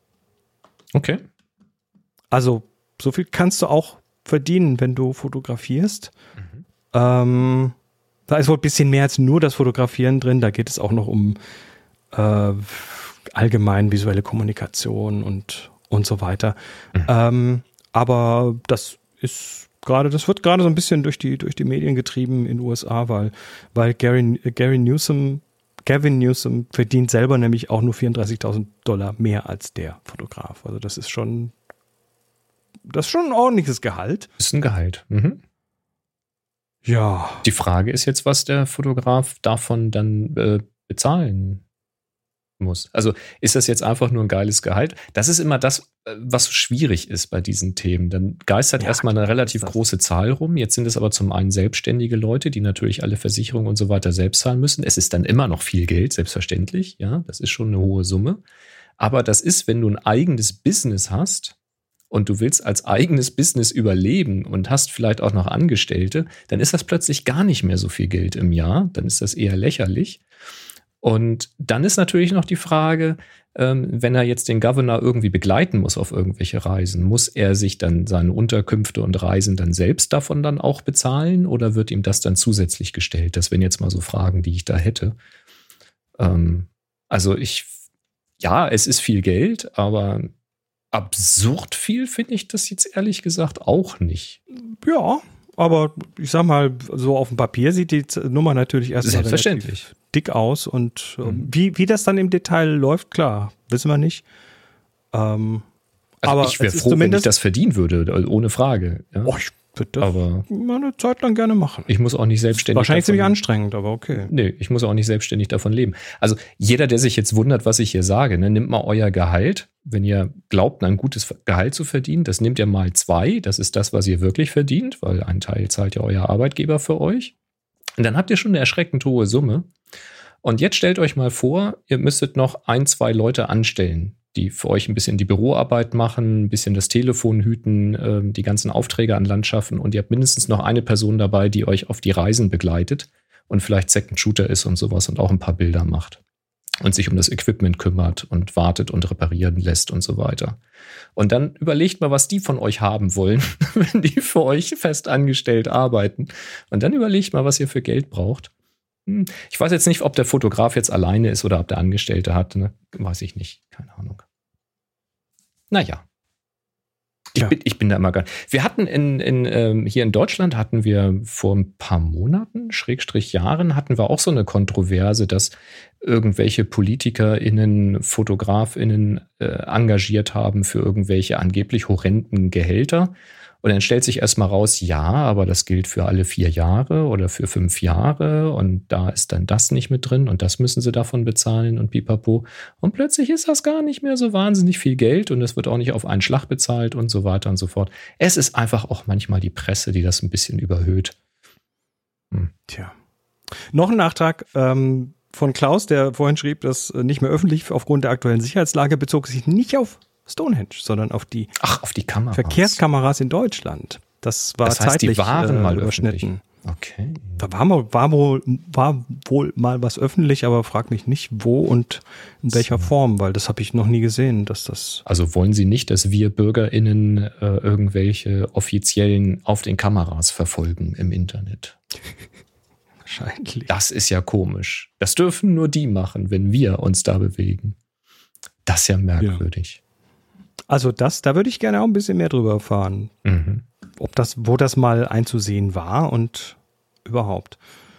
Speaker 1: Okay.
Speaker 2: Also so viel kannst du auch verdienen, wenn du fotografierst. Mhm. Ähm, da ist wohl ein bisschen mehr als nur das Fotografieren drin. Da geht es auch noch um äh, allgemein visuelle Kommunikation und, und so weiter. Mhm. Ähm, aber das ist gerade, das wird gerade so ein bisschen durch die, durch die Medien getrieben in den U S A, weil, weil Gary, Gary Newsom, Gavin Newsom verdient selber nämlich auch nur vierunddreißigtausend Dollar mehr als der Fotograf. Also das ist schon, das ist schon ein ordentliches Gehalt.
Speaker 1: Ist ein Gehalt. Mhm.
Speaker 2: Ja.
Speaker 1: Die Frage ist jetzt, was der Fotograf davon dann äh, bezahlen muss. Also ist das jetzt einfach nur ein geiles Gehalt? Das ist immer das, was so schwierig ist bei diesen Themen. Dann geistert ja, erstmal eine relativ große Zahl rum. Jetzt sind es aber zum einen selbstständige Leute, die natürlich alle Versicherungen und so weiter selbst zahlen müssen. Es ist dann immer noch viel Geld, selbstverständlich. Ja, das ist schon eine hohe Summe. Aber das ist, wenn du ein eigenes Business hast und du willst als eigenes Business überleben und hast vielleicht auch noch Angestellte, dann ist das plötzlich gar nicht mehr so viel Geld im Jahr. Dann ist das eher lächerlich. Und dann ist natürlich noch die Frage, ähm, wenn er jetzt den Governor irgendwie begleiten muss auf irgendwelche Reisen, muss er sich dann seine Unterkünfte und Reisen dann selbst davon dann auch bezahlen oder wird ihm das dann zusätzlich gestellt? Das wären jetzt mal so Fragen, die ich da hätte. Ähm, also ich, ja, es ist viel Geld, aber absurd viel finde ich das jetzt ehrlich gesagt auch nicht.
Speaker 2: Ja, aber ich sag mal, so auf dem Papier sieht die Nummer natürlich erst
Speaker 1: selbstverständlich
Speaker 2: dick aus und mhm. wie, wie das dann im Detail läuft, klar, wissen wir nicht. Ähm,
Speaker 1: also
Speaker 2: aber
Speaker 1: ich wäre froh, wenn ich das verdienen würde, ohne Frage. Ja.
Speaker 2: Oh, ich würde das
Speaker 1: aber
Speaker 2: mal eine Zeit lang gerne machen.
Speaker 1: Ich muss auch nicht selbstständig.
Speaker 2: Wahrscheinlich ziemlich anstrengend, aber okay.
Speaker 1: Nee, ich muss auch nicht selbstständig davon leben. Also jeder, der sich jetzt wundert, was ich hier sage, ne, nimmt mal euer Gehalt. Wenn ihr glaubt, ein gutes Gehalt zu verdienen, das nehmt ihr mal zwei. Das ist das, was ihr wirklich verdient, weil ein Teil zahlt ja euer Arbeitgeber für euch. Und dann habt ihr schon eine erschreckend hohe Summe. Und jetzt stellt euch mal vor, ihr müsstet noch ein, zwei Leute anstellen, die für euch ein bisschen die Büroarbeit machen, ein bisschen das Telefon hüten, äh, die ganzen Aufträge an Land schaffen. Und ihr habt mindestens noch eine Person dabei, die euch auf die Reisen begleitet und vielleicht Second Shooter ist und sowas und auch ein paar Bilder macht. Und sich um das Equipment kümmert und wartet und reparieren lässt und so weiter. Und dann überlegt mal, was die von euch haben wollen, wenn die für euch fest angestellt arbeiten. Und dann überlegt mal, was ihr für Geld braucht. Hm. Ich weiß jetzt nicht, ob der Fotograf jetzt alleine ist oder ob der Angestellte hat. Ne? Weiß ich nicht. Keine Ahnung. Naja. Ich, ja. bin, ich bin da immer gar nicht. Wir hatten in, in, ähm, hier in Deutschland hatten wir vor ein paar Monaten, Schrägstrich Jahren, hatten wir auch so eine Kontroverse, dass irgendwelche PolitikerInnen, FotografInnen äh, engagiert haben für irgendwelche angeblich horrenden Gehälter. Und dann stellt sich erstmal raus, ja, aber das gilt für alle vier Jahre oder für fünf Jahre und da ist dann das nicht mit drin und das müssen sie davon bezahlen und pipapo. Und plötzlich ist das gar nicht mehr so wahnsinnig viel Geld und es wird auch nicht auf einen Schlag bezahlt und so weiter und so fort. Es ist einfach auch manchmal die Presse, die das ein bisschen überhöht.
Speaker 2: Hm. Tja. Noch ein Nachtrag ähm, von Klaus, der vorhin schrieb, dass nicht mehr öffentlich aufgrund der aktuellen Sicherheitslage bezog sich nicht auf Stonehenge, sondern auf die,
Speaker 1: Ach, auf die Kameras.
Speaker 2: Verkehrskameras in Deutschland. Das war das heißt, zeitlich
Speaker 1: die waren
Speaker 2: äh,
Speaker 1: mal
Speaker 2: überschnitten.
Speaker 1: Okay.
Speaker 2: Da war, mal, war, wohl, war wohl mal was öffentlich, aber frag mich nicht, wo und in welcher so. Form, weil das habe ich noch nie gesehen, dass das.
Speaker 1: Also wollen Sie nicht, dass wir BürgerInnen äh, irgendwelche Offiziellen auf den Kameras verfolgen im Internet?
Speaker 2: Wahrscheinlich.
Speaker 1: Das ist ja komisch. Das dürfen nur die machen, wenn wir uns da bewegen. Das ist ja merkwürdig. Ja.
Speaker 2: Also das, da würde ich gerne auch ein bisschen mehr drüber erfahren.
Speaker 1: Mhm.
Speaker 2: Ob das, wo das mal einzusehen war und überhaupt.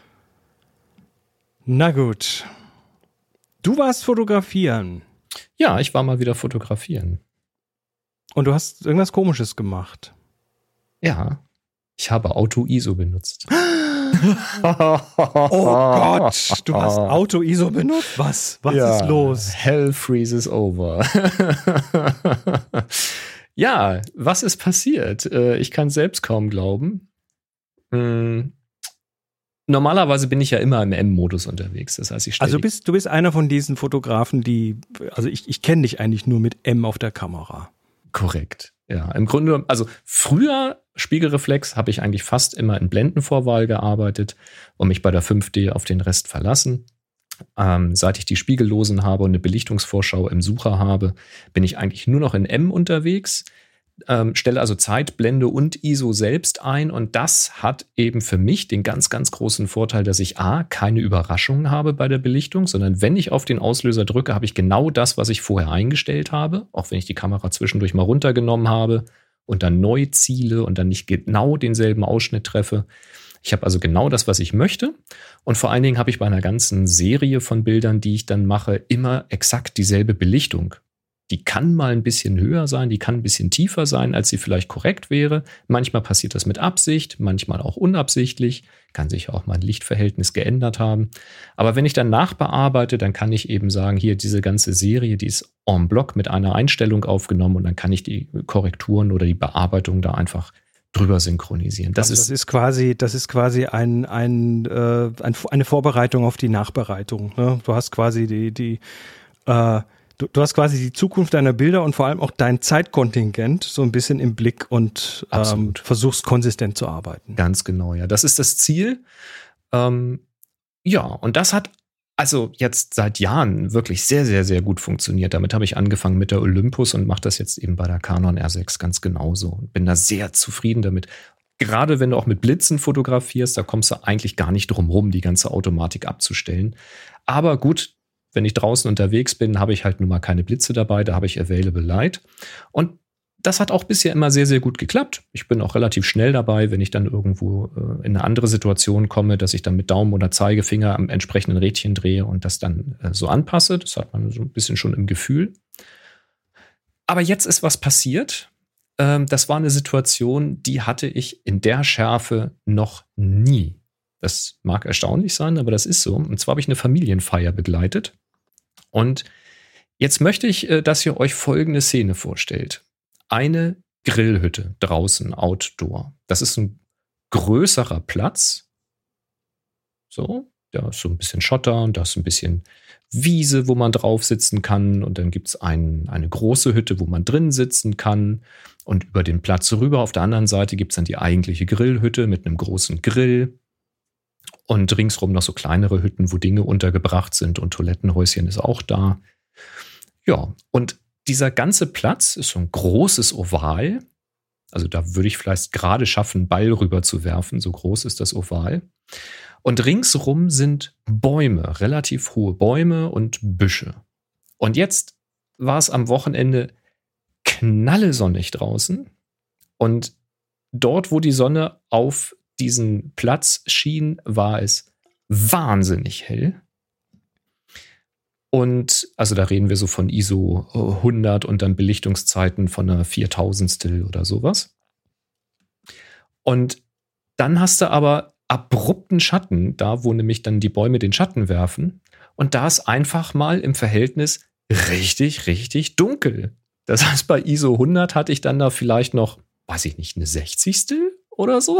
Speaker 2: Na gut. Du warst fotografieren.
Speaker 1: Ja, ich war mal wieder fotografieren.
Speaker 2: Und du hast irgendwas Komisches gemacht.
Speaker 1: Ja, ich habe Auto-I S O benutzt.
Speaker 2: Oh Gott, du hast Auto-I S O benutzt? Was? Was
Speaker 1: ja,
Speaker 2: ist los?
Speaker 1: Hell freezes over. Ja, was ist passiert? Ich kann es selbst kaum glauben. Normalerweise bin ich ja immer im M-Modus unterwegs. Das heißt, ich
Speaker 2: Also bist, du bist einer von diesen Fotografen, die, also ich, ich kenne dich eigentlich nur mit M auf der Kamera.
Speaker 1: Korrekt. Ja, im Grunde, also früher Spiegelreflex habe ich eigentlich fast immer in Blendenvorwahl gearbeitet und mich bei der fünf D auf den Rest verlassen. Ähm, seit ich die Spiegellosen habe und eine Belichtungsvorschau im Sucher habe, bin ich eigentlich nur noch in M unterwegs, ähm, stelle also Zeit, Blende und I S O selbst ein und das hat eben für mich den ganz, ganz großen Vorteil, dass ich A, keine Überraschungen habe bei der Belichtung, sondern wenn ich auf den Auslöser drücke, habe ich genau das, was ich vorher eingestellt habe, auch wenn ich die Kamera zwischendurch mal runtergenommen habe und dann neu ziele und dann nicht genau denselben Ausschnitt treffe. Ich habe also genau das, was ich möchte und vor allen Dingen habe ich bei einer ganzen Serie von Bildern, die ich dann mache, immer exakt dieselbe Belichtung. Die kann mal ein bisschen höher sein, die kann ein bisschen tiefer sein, als sie vielleicht korrekt wäre. Manchmal passiert das mit Absicht, manchmal auch unabsichtlich. Kann sich auch mal ein Lichtverhältnis geändert haben. Aber wenn ich dann nachbearbeite, dann kann ich eben sagen, hier diese ganze Serie, die ist en bloc mit einer Einstellung aufgenommen und dann kann ich die Korrekturen oder die Bearbeitung da einfach drüber synchronisieren. Das,
Speaker 2: also
Speaker 1: ist,
Speaker 2: das ist quasi, das ist quasi ein, ein, äh, ein, eine Vorbereitung auf die Nachbereitung. Ne? Du hast quasi die, die äh, Du, du hast quasi die Zukunft deiner Bilder und vor allem auch dein Zeitkontingent so ein bisschen im Blick und ähm, versuchst konsistent zu arbeiten.
Speaker 1: Ganz genau, ja. Das ist das Ziel. Ähm, ja, und das hat also jetzt seit Jahren wirklich sehr, sehr, sehr gut funktioniert. Damit habe ich angefangen mit der Olympus und mache das jetzt eben bei der Canon R sechs ganz genauso. Und bin da sehr zufrieden damit. Gerade wenn du auch mit Blitzen fotografierst, da kommst du eigentlich gar nicht drum rum, die ganze Automatik abzustellen. Aber gut, wenn ich draußen unterwegs bin, habe ich halt nun mal keine Blitze dabei, da habe ich Available Light. Und das hat auch bisher immer sehr, sehr gut geklappt. Ich bin auch relativ schnell dabei, wenn ich dann irgendwo äh, in eine andere Situation komme, dass ich dann mit Daumen oder Zeigefinger am entsprechenden Rädchen drehe und das dann äh, so anpasse. Das hat man so ein bisschen schon im Gefühl. Aber jetzt ist was passiert. Ähm, das war eine Situation, die hatte ich in der Schärfe noch nie. Das mag erstaunlich sein, aber das ist so. Und zwar habe ich eine Familienfeier begleitet. Und jetzt möchte ich, dass ihr euch folgende Szene vorstellt. Eine Grillhütte draußen, outdoor. Das ist ein größerer Platz. So, da ist so ein bisschen Schotter und da ist ein bisschen Wiese, wo man drauf sitzen kann. Und dann gibt es ein, eine große Hütte, wo man drin sitzen kann. Und über den Platz rüber auf der anderen Seite gibt es dann die eigentliche Grillhütte mit einem großen Grill. Und ringsrum noch so kleinere Hütten, wo Dinge untergebracht sind und Toilettenhäuschen ist auch da. Ja, und dieser ganze Platz ist so ein großes Oval. Also da würde ich vielleicht gerade schaffen, einen Ball rüber zu werfen. So groß ist das Oval. Und ringsrum sind Bäume, relativ hohe Bäume und Büsche. Und jetzt war es am Wochenende knallesonnig draußen. Und dort, wo die Sonne auf diesen Platz schien, war es wahnsinnig hell. Und also da reden wir so von I S O hundert und dann Belichtungszeiten von einer viertausendstel oder sowas. Und dann hast du aber abrupten Schatten, da wo nämlich dann die Bäume den Schatten werfen. Und da ist einfach mal im Verhältnis richtig, richtig dunkel. Das heißt, bei I S O hundert hatte ich dann da vielleicht noch, weiß ich nicht, eine sechzigstel oder so.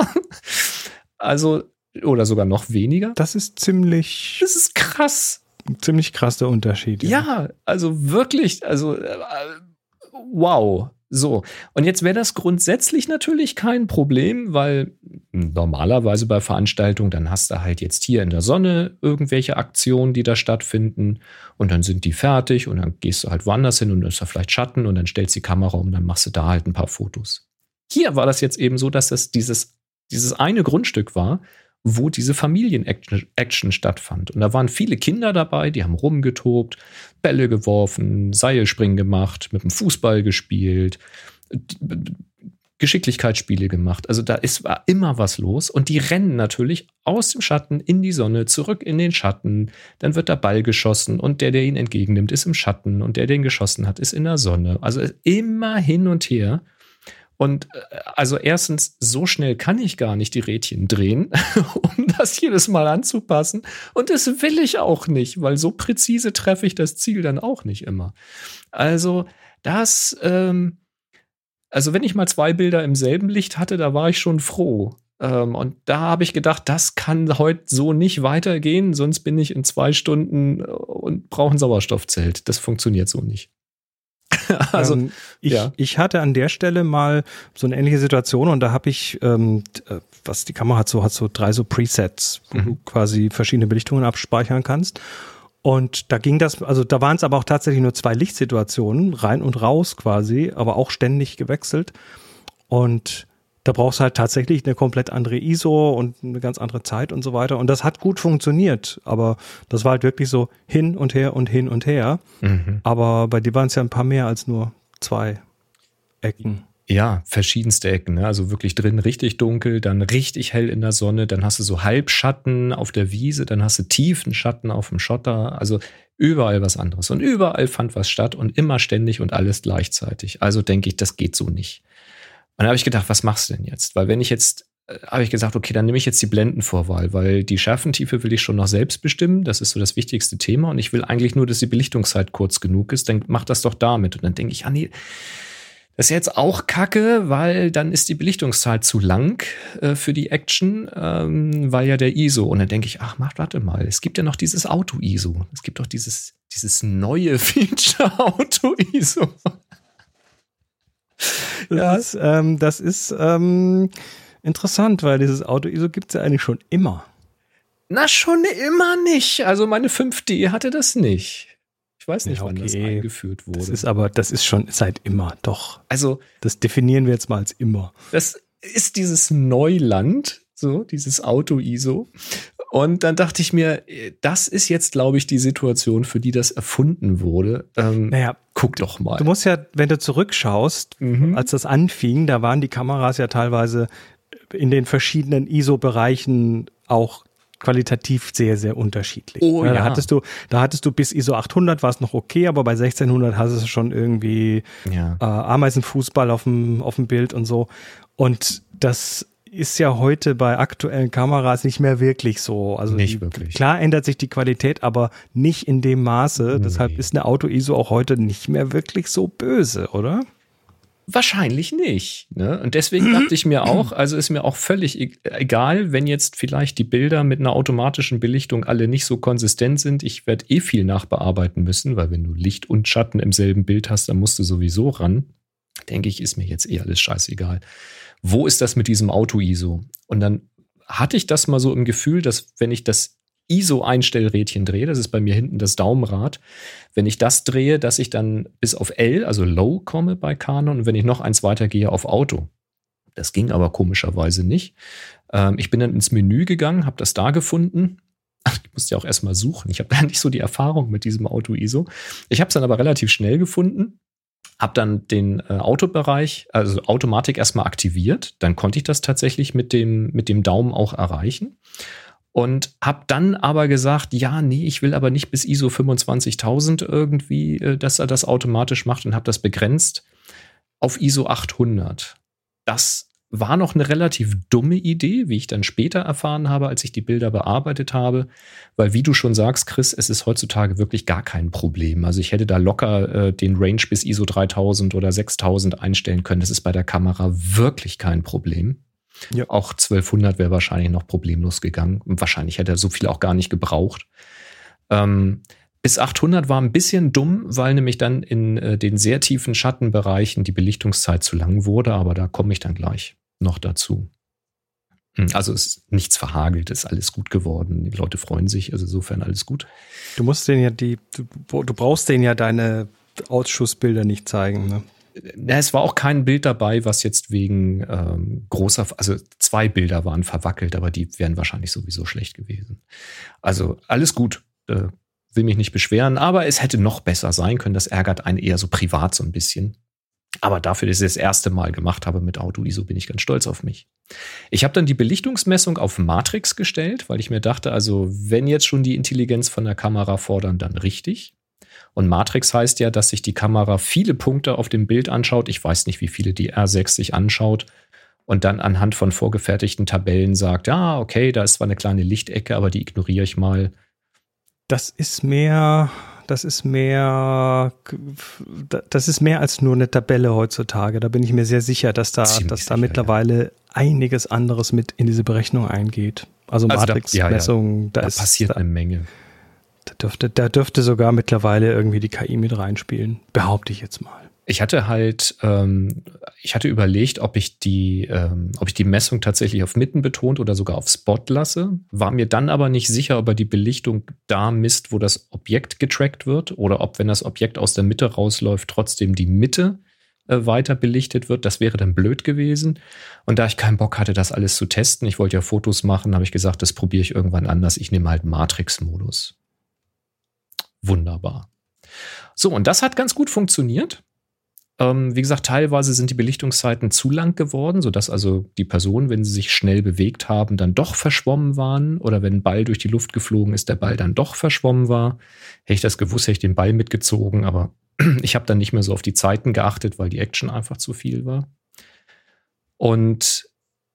Speaker 1: Also, oder sogar noch weniger.
Speaker 2: Das ist ziemlich.
Speaker 1: Das ist krass.
Speaker 2: Ziemlich krass der Unterschied.
Speaker 1: Ja, ja, also wirklich, also äh, wow. So, und jetzt wäre das grundsätzlich natürlich kein Problem, weil normalerweise bei Veranstaltungen, dann hast du halt jetzt hier in der Sonne irgendwelche Aktionen, die da stattfinden und dann sind die fertig und dann gehst du halt woanders hin und dann ist da vielleicht Schatten und dann stellst du die Kamera um, dann machst du da halt ein paar Fotos. Hier war das jetzt eben so, dass das dieses, dieses eine Grundstück war, wo diese Familien-Action stattfand. Und da waren viele Kinder dabei, die haben rumgetobt, Bälle geworfen, Seilspringen gemacht, mit dem Fußball gespielt, Geschicklichkeitsspiele gemacht. Also da ist, war immer was los. Und die rennen natürlich aus dem Schatten in die Sonne, zurück in den Schatten. Dann wird der Ball geschossen und der, der ihn entgegennimmt, ist im Schatten. Und der, der ihn geschossen hat, ist in der Sonne. Also immer hin und her. Und also erstens, so schnell kann ich gar nicht die Rädchen drehen, um das jedes Mal anzupassen. Und das will ich auch nicht, weil so präzise treffe ich das Ziel dann auch nicht immer. Also das, ähm, also wenn ich mal zwei Bilder im selben Licht hatte, da war ich schon froh. Ähm, und da habe ich gedacht, das kann heute so nicht weitergehen, sonst bin ich in zwei Stunden und brauche ein Sauerstoffzelt. Das funktioniert so nicht. Also,
Speaker 2: ähm, ich,
Speaker 1: ja.
Speaker 2: ich hatte an der Stelle mal so eine ähnliche Situation und da habe ich, ähm, was die Kamera hat, so hat so drei so Presets, wo mhm. du quasi verschiedene Belichtungen abspeichern kannst. Und da ging das, also da waren es aber auch tatsächlich nur zwei Lichtsituationen, rein und raus quasi, aber auch ständig gewechselt. Und da brauchst du halt tatsächlich eine komplett andere I S O und eine ganz andere Zeit und so weiter. Und das hat gut funktioniert, aber das war halt wirklich so hin und her und hin und her. Mhm. Aber bei dir waren es ja ein paar mehr als nur zwei Ecken.
Speaker 1: Ja, verschiedenste Ecken, ne? Also wirklich drin richtig dunkel, dann richtig hell in der Sonne, dann hast du so Halbschatten auf der Wiese, dann hast du tiefen Schatten auf dem Schotter, also überall was anderes. Und überall fand was statt und immer ständig und alles gleichzeitig. Also denke ich, das geht so nicht. Und dann habe ich gedacht, was machst du denn jetzt? Weil wenn ich jetzt, äh, habe ich gesagt, okay, dann nehme ich jetzt die Blendenvorwahl, weil die Schärfentiefe will ich schon noch selbst bestimmen. Das ist so das wichtigste Thema. Und ich will eigentlich nur, dass die Belichtungszeit kurz genug ist. Dann mach das doch damit. Und dann denke ich, ah nee, das ist jetzt auch kacke, weil dann ist die Belichtungszeit zu lang äh, für die Action, ähm, weil ja der I S O. Und dann denke ich, ach, mach, warte mal, es gibt ja noch dieses Auto-I S O. Es gibt doch dieses, dieses neue Feature Auto-I S O.
Speaker 2: Ja, das, ähm, das ist ähm, interessant, weil dieses Auto-I S O gibt es ja eigentlich schon immer.
Speaker 1: Na, schon immer nicht. Also meine fünf D hatte das nicht. Ich weiß nicht,
Speaker 2: ja, okay.
Speaker 1: wann das eingeführt wurde.
Speaker 2: Das ist aber, das ist schon seit immer, doch.
Speaker 1: Also,
Speaker 2: das definieren wir jetzt mal als immer.
Speaker 1: Das ist dieses Neuland, so, dieses Auto-I S O. Und dann dachte ich mir, das ist jetzt, glaube ich, die Situation, für die das erfunden wurde. Ähm,
Speaker 2: naja,
Speaker 1: guck doch mal.
Speaker 2: Du musst ja, wenn du zurückschaust, mhm. als das anfing, da waren die Kameras ja teilweise in den verschiedenen I S O-Bereichen auch qualitativ sehr, sehr unterschiedlich.
Speaker 1: Oh, ja.
Speaker 2: Da hattest du, da hattest du bis I S O achthundert war es noch okay, aber bei sechzehnhundert hast du schon irgendwie
Speaker 1: ja.
Speaker 2: äh, Ameisenfußball auf dem, auf dem Bild und so. Und das ist ja heute bei aktuellen Kameras nicht mehr wirklich so. Also
Speaker 1: nicht
Speaker 2: die,
Speaker 1: wirklich.
Speaker 2: Klar ändert sich die Qualität, aber nicht in dem Maße. Nee. Deshalb ist eine Auto-I S O auch heute nicht mehr wirklich so böse, oder?
Speaker 1: Wahrscheinlich nicht. Ne? Und deswegen dachte ich mir auch, also ist mir auch völlig e- egal, wenn jetzt vielleicht die Bilder mit einer automatischen Belichtung alle nicht so konsistent sind. Ich werde eh viel nachbearbeiten müssen, weil wenn du Licht und Schatten im selben Bild hast, dann musst du sowieso ran. Denke ich, ist mir jetzt eh alles scheißegal. Wo ist das mit diesem Auto-I S O? Und dann hatte ich das mal so im Gefühl, dass wenn ich das I S O-Einstellrädchen drehe, das ist bei mir hinten das Daumenrad, wenn ich das drehe, dass ich dann bis auf L, also Low, komme bei Canon und wenn ich noch eins weitergehe auf Auto. Das ging aber komischerweise nicht. Ähm, ich bin dann ins Menü gegangen, habe das da gefunden. Ich musste ja auch erstmal suchen. Ich habe gar nicht so die Erfahrung mit diesem Auto-I S O. Ich habe es dann aber relativ schnell gefunden. Hab dann den äh, Autobereich, also Automatik erstmal aktiviert. Dann konnte ich das tatsächlich mit dem, mit dem Daumen auch erreichen. Und habe dann aber gesagt, ja, nee, ich will aber nicht bis I S O fünfundzwanzigtausend irgendwie, äh, dass er das automatisch macht und habe das begrenzt auf I S O achthundert. Das war noch eine relativ dumme Idee, wie ich dann später erfahren habe, als ich die Bilder bearbeitet habe. Weil wie du schon sagst, Chris, es ist heutzutage wirklich gar kein Problem. Also ich hätte da locker äh, den Range bis I S O dreitausend oder sechstausend einstellen können. Das ist bei der Kamera wirklich kein Problem. Ja. Auch zwölfhundert wäre wahrscheinlich noch problemlos gegangen. Und wahrscheinlich hätte er so viel auch gar nicht gebraucht. Ähm, bis achthundert war ein bisschen dumm, weil nämlich dann in äh, den sehr tiefen Schattenbereichen die Belichtungszeit zu lang wurde. Aber da komme ich dann gleich noch dazu. Also es ist nichts verhagelt, ist alles gut geworden. Die Leute freuen sich, also insofern alles gut.
Speaker 2: Du musst denen ja die, du, du brauchst denen ja deine Ausschussbilder nicht zeigen, ne?
Speaker 1: Ja, es war auch kein Bild dabei, was jetzt wegen ähm, großer, also zwei Bilder waren verwackelt, aber die wären wahrscheinlich sowieso schlecht gewesen. Also alles gut, äh, will mich nicht beschweren, aber es hätte noch besser sein können. Das ärgert einen eher so privat so ein bisschen. Aber dafür, dass ich das erste Mal gemacht habe mit Auto-I S O, bin ich ganz stolz auf mich. Ich habe dann die Belichtungsmessung auf Matrix gestellt, weil ich mir dachte, also wenn jetzt schon die Intelligenz von der Kamera fordern, dann richtig. Und Matrix heißt ja, dass sich die Kamera viele Punkte auf dem Bild anschaut. Ich weiß nicht, wie viele die R sechs sich anschaut. Und dann anhand von vorgefertigten Tabellen sagt, ja, okay, da ist zwar eine kleine Lichtecke, aber die ignoriere ich mal.
Speaker 2: Das ist mehr, das ist mehr, das ist mehr als nur eine Tabelle heutzutage. Da bin ich mir sehr sicher, dass da, dass da sicher, mittlerweile ja. einiges anderes mit in diese Berechnung eingeht. Also, also Matrix-Messung,
Speaker 1: ja, ja. da, da ist, passiert da, eine Menge.
Speaker 2: Da dürfte, da dürfte sogar mittlerweile irgendwie die K I mit reinspielen, behaupte ich jetzt mal.
Speaker 1: Ich hatte halt, ähm, ich hatte überlegt, ob ich die, ähm, ob ich die Messung tatsächlich auf Mitten betont oder sogar auf Spot lasse. War mir dann aber nicht sicher, ob er die Belichtung da misst, wo das Objekt getrackt wird, oder ob, wenn das Objekt aus der Mitte rausläuft, trotzdem die Mitte äh, weiter belichtet wird. Das wäre dann blöd gewesen. Und da ich keinen Bock hatte, das alles zu testen, ich wollte ja Fotos machen, habe ich gesagt, das probiere ich irgendwann anders. Ich nehme halt Matrix-Modus. Wunderbar. So, und das hat ganz gut funktioniert. Ähm, wie gesagt, teilweise sind die Belichtungszeiten zu lang geworden, sodass also die Personen, wenn sie sich schnell bewegt haben, dann doch verschwommen waren. Oder wenn ein Ball durch die Luft geflogen ist, der Ball dann doch verschwommen war. Hätte ich das gewusst, hätte ich den Ball mitgezogen. Aber ich habe dann nicht mehr so auf die Zeiten geachtet, weil die Action einfach zu viel war. Und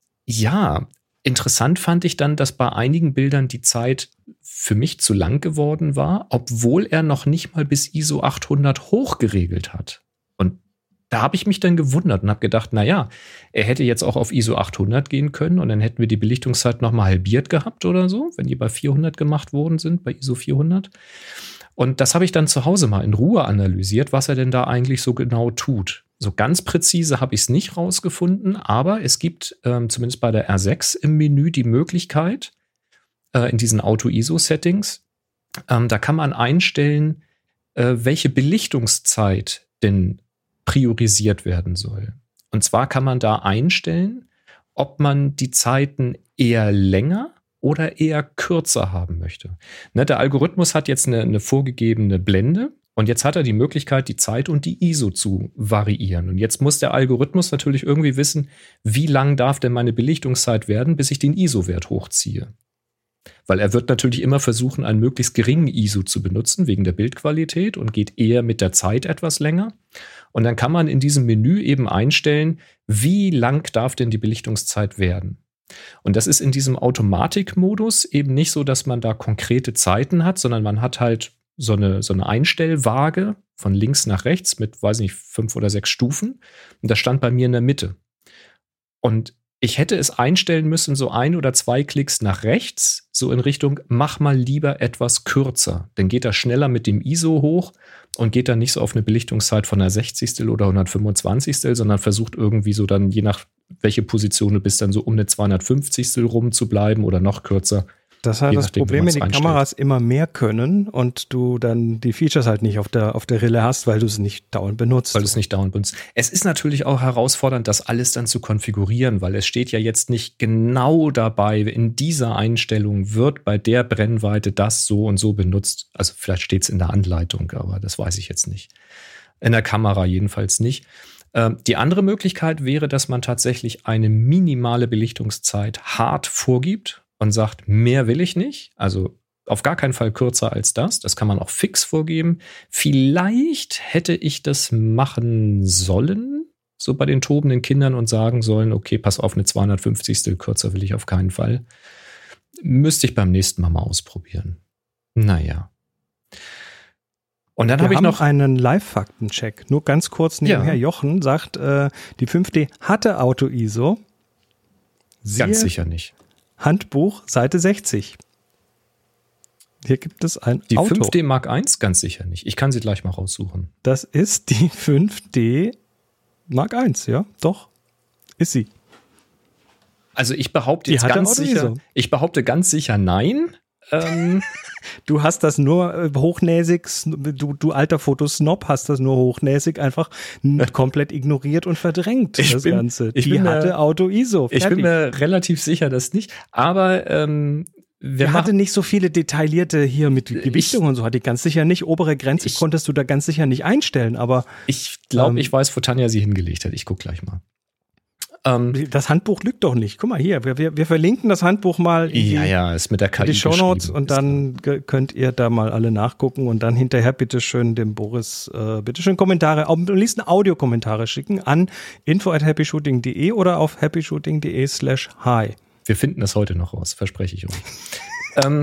Speaker 1: ja, interessant fand ich dann, dass bei einigen Bildern die Zeit für mich zu lang geworden war, obwohl er noch nicht mal bis I S O achthundert hochgeregelt hat. Und da habe ich mich dann gewundert und habe gedacht, na ja, er hätte jetzt auch auf I S O achthundert gehen können und dann hätten wir die Belichtungszeit noch mal halbiert gehabt oder so, wenn die bei vierhundert gemacht worden sind, bei I S O vierhundert. Und das habe ich dann zu Hause mal in Ruhe analysiert, was er denn da eigentlich so genau tut. So ganz präzise habe ich es nicht rausgefunden, aber es gibt ähm, zumindest bei der R sechs im Menü die Möglichkeit, äh, in diesen Auto-I S O-Settings, ähm, da kann man einstellen, äh, welche Belichtungszeit denn priorisiert werden soll. Und zwar kann man da einstellen, ob man die Zeiten eher länger oder eher kürzer haben möchte. Ne, der Algorithmus hat jetzt eine, eine vorgegebene Blende. Und jetzt hat er die Möglichkeit, die Zeit und die I S O zu variieren. Und jetzt muss der Algorithmus natürlich irgendwie wissen, wie lang darf denn meine Belichtungszeit werden, bis ich den I S O-Wert hochziehe. Weil er wird natürlich immer versuchen, einen möglichst geringen I S O zu benutzen, wegen der Bildqualität und geht eher mit der Zeit etwas länger. Und dann kann man in diesem Menü eben einstellen, wie lang darf denn die Belichtungszeit werden. Und das ist in diesem Automatikmodus eben nicht so, dass man da konkrete Zeiten hat, sondern man hat halt so eine, so eine Einstellwaage von links nach rechts mit, weiß nicht, fünf oder sechs Stufen. Und das stand bei mir in der Mitte. Und ich hätte es einstellen müssen, so ein oder zwei Klicks nach rechts, so in Richtung, mach mal lieber etwas kürzer. Dann geht er schneller mit dem I S O hoch und geht dann nicht so auf eine Belichtungszeit von einer Sechzigstel oder hundertfünfundzwanzigstel, sondern versucht irgendwie so dann, je nach welche Position du bist, dann so um eine zweihundertfünfzigstel rum zu bleiben oder noch kürzer.
Speaker 2: Das hat das Problem, wenn die Kameras immer mehr können und du dann die Features halt nicht auf der, auf der Rille hast, weil du es nicht dauernd benutzt.
Speaker 1: Weil du es nicht dauernd benutzt. Es ist natürlich auch herausfordernd, das alles dann zu konfigurieren, weil es steht ja jetzt nicht genau dabei, in dieser Einstellung wird bei der Brennweite das so und so benutzt. Also vielleicht steht es in der Anleitung, aber das weiß ich jetzt nicht. In der Kamera jedenfalls nicht. Ähm, die andere Möglichkeit wäre, dass man tatsächlich eine minimale Belichtungszeit hart vorgibt und sagt, mehr will ich nicht, also auf gar keinen Fall kürzer als das. Das kann man auch fix vorgeben. Vielleicht hätte ich das machen sollen, so bei den tobenden Kindern und sagen sollen, okay, pass auf, eine zweihundertfünfzigstel kürzer will ich auf keinen Fall. Müsste ich beim nächsten Mal mal ausprobieren. Naja. Und dann habe ich noch
Speaker 2: einen Live-Fakten-Check. Nur ganz kurz nebenher. Ja. Jochen sagt, äh, die fünf D hatte Auto-I S O. Siehe
Speaker 1: Ganz sicher nicht.
Speaker 2: Handbuch, Seite sechzig. Hier gibt es ein
Speaker 1: die
Speaker 2: Auto.
Speaker 1: Die fünf D Mark eins ganz sicher nicht. Ich kann sie gleich mal raussuchen.
Speaker 2: Das ist die fünf D Mark eins, ja, doch. Ist sie.
Speaker 1: Also ich behaupte jetzt ganz sicher, ich behaupte ganz sicher nein. Ähm,
Speaker 2: du hast das nur äh, hochnäsig, du, du alter Fotosnob hast das nur hochnäsig einfach komplett ignoriert und verdrängt,
Speaker 1: ich
Speaker 2: das
Speaker 1: bin,
Speaker 2: Ganze.
Speaker 1: Ich
Speaker 2: Die
Speaker 1: bin
Speaker 2: hatte
Speaker 1: mir,
Speaker 2: Auto-I S O. Fertig.
Speaker 1: Ich bin mir relativ sicher, dass nicht. Aber ähm,
Speaker 2: wir hatte nicht so viele detaillierte hier mit Gewichtung ich, und so, hatte ich ganz sicher nicht. Obere Grenze ich, konntest du da ganz sicher nicht einstellen, aber
Speaker 1: ich glaube,
Speaker 2: ähm,
Speaker 1: ich weiß, wo Tanja sie hingelegt hat. Ich gucke gleich mal.
Speaker 2: Ähm, das Handbuch lügt doch nicht. Guck mal hier, wir, wir, wir verlinken das Handbuch mal in
Speaker 1: ja,
Speaker 2: die,
Speaker 1: ja, ist mit der K I
Speaker 2: die Shownotes und dann g- könnt ihr da mal alle nachgucken und dann hinterher bitteschön dem Boris äh, bitteschön Kommentare, am liebsten Audiokommentare schicken an info at happyshooting punkt de oder auf happyshooting punkt de slash hi.
Speaker 1: Wir finden das heute noch raus, verspreche ich euch. ähm,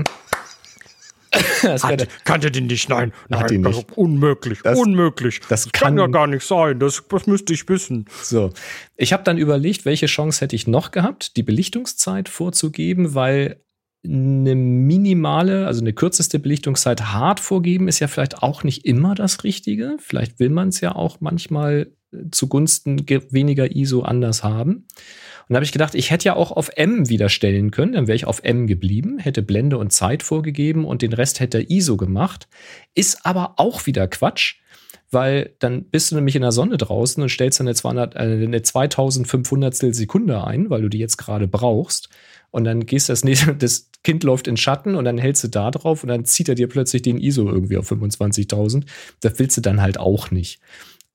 Speaker 2: das Hat, kann der den nicht? Nein, nein,
Speaker 1: ihn
Speaker 2: das
Speaker 1: nicht.
Speaker 2: Ist unmöglich,
Speaker 1: das,
Speaker 2: unmöglich.
Speaker 1: Das,
Speaker 2: das kann, kann ja gar nicht sein, das, das müsste ich wissen.
Speaker 1: So, ich habe dann überlegt, welche Chance hätte ich noch gehabt, die Belichtungszeit vorzugeben, weil eine minimale, also eine kürzeste Belichtungszeit hart vorgeben, ist ja vielleicht auch nicht immer das Richtige. Vielleicht will man es ja auch manchmal zugunsten weniger I S O anders haben. Und da habe ich gedacht, ich hätte ja auch auf M wieder stellen können, dann wäre ich auf M geblieben, hätte Blende und Zeit vorgegeben und den Rest hätte I S O gemacht. Ist aber auch wieder Quatsch, weil dann bist du nämlich in der Sonne draußen und stellst eine, zweihundert, eine zweitausendfünfhundertstel Sekunde ein, weil du die jetzt gerade brauchst. Und dann gehst das nächste, das Kind läuft in Schatten und dann hältst du da drauf und dann zieht er dir plötzlich den I S O irgendwie auf fünfundzwanzigtausend. Das willst du dann halt auch nicht.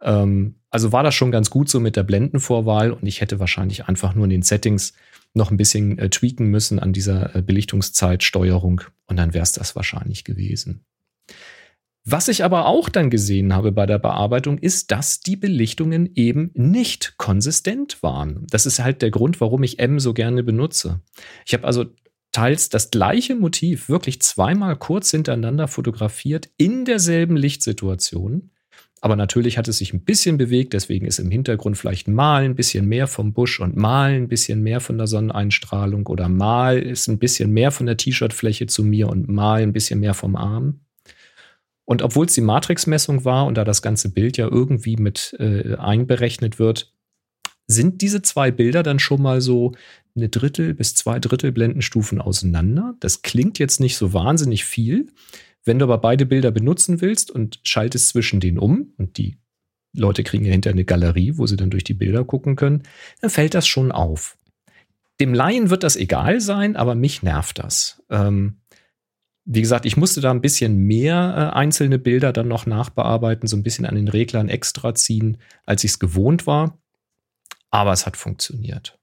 Speaker 1: Ähm, also war das schon ganz gut so mit der Blendenvorwahl und ich hätte wahrscheinlich einfach nur in den Settings noch ein bisschen äh, tweaken müssen an dieser äh, Belichtungszeitsteuerung und dann wäre es das wahrscheinlich gewesen. Was ich aber auch dann gesehen habe bei der Bearbeitung, ist, dass die Belichtungen eben nicht konsistent waren. Das ist halt der Grund, warum ich M so gerne benutze. Ich habe also teils das gleiche Motiv wirklich zweimal kurz hintereinander fotografiert in derselben Lichtsituation. Aber natürlich hat es sich ein bisschen bewegt, deswegen ist im Hintergrund vielleicht mal ein bisschen mehr vom Busch und mal ein bisschen mehr von der Sonneneinstrahlung oder mal ist ein bisschen mehr von der T-Shirt-Fläche zu mir und mal ein bisschen mehr vom Arm. Und obwohl es die Matrixmessung war und da das ganze Bild ja irgendwie mit äh, einberechnet wird, sind diese zwei Bilder dann schon mal so eine Drittel bis zwei Drittel Blendenstufen auseinander. Das klingt jetzt nicht so wahnsinnig viel. Wenn du aber beide Bilder benutzen willst und schaltest zwischen denen um und die Leute kriegen ja hinterher eine Galerie, wo sie dann durch die Bilder gucken können, dann fällt das schon auf. Dem Laien wird das egal sein, aber mich nervt das. Ähm, wie gesagt, ich musste da ein bisschen mehr äh, einzelne Bilder dann noch nachbearbeiten, so ein bisschen an den Reglern extra ziehen, als ich es gewohnt war. Aber es hat funktioniert.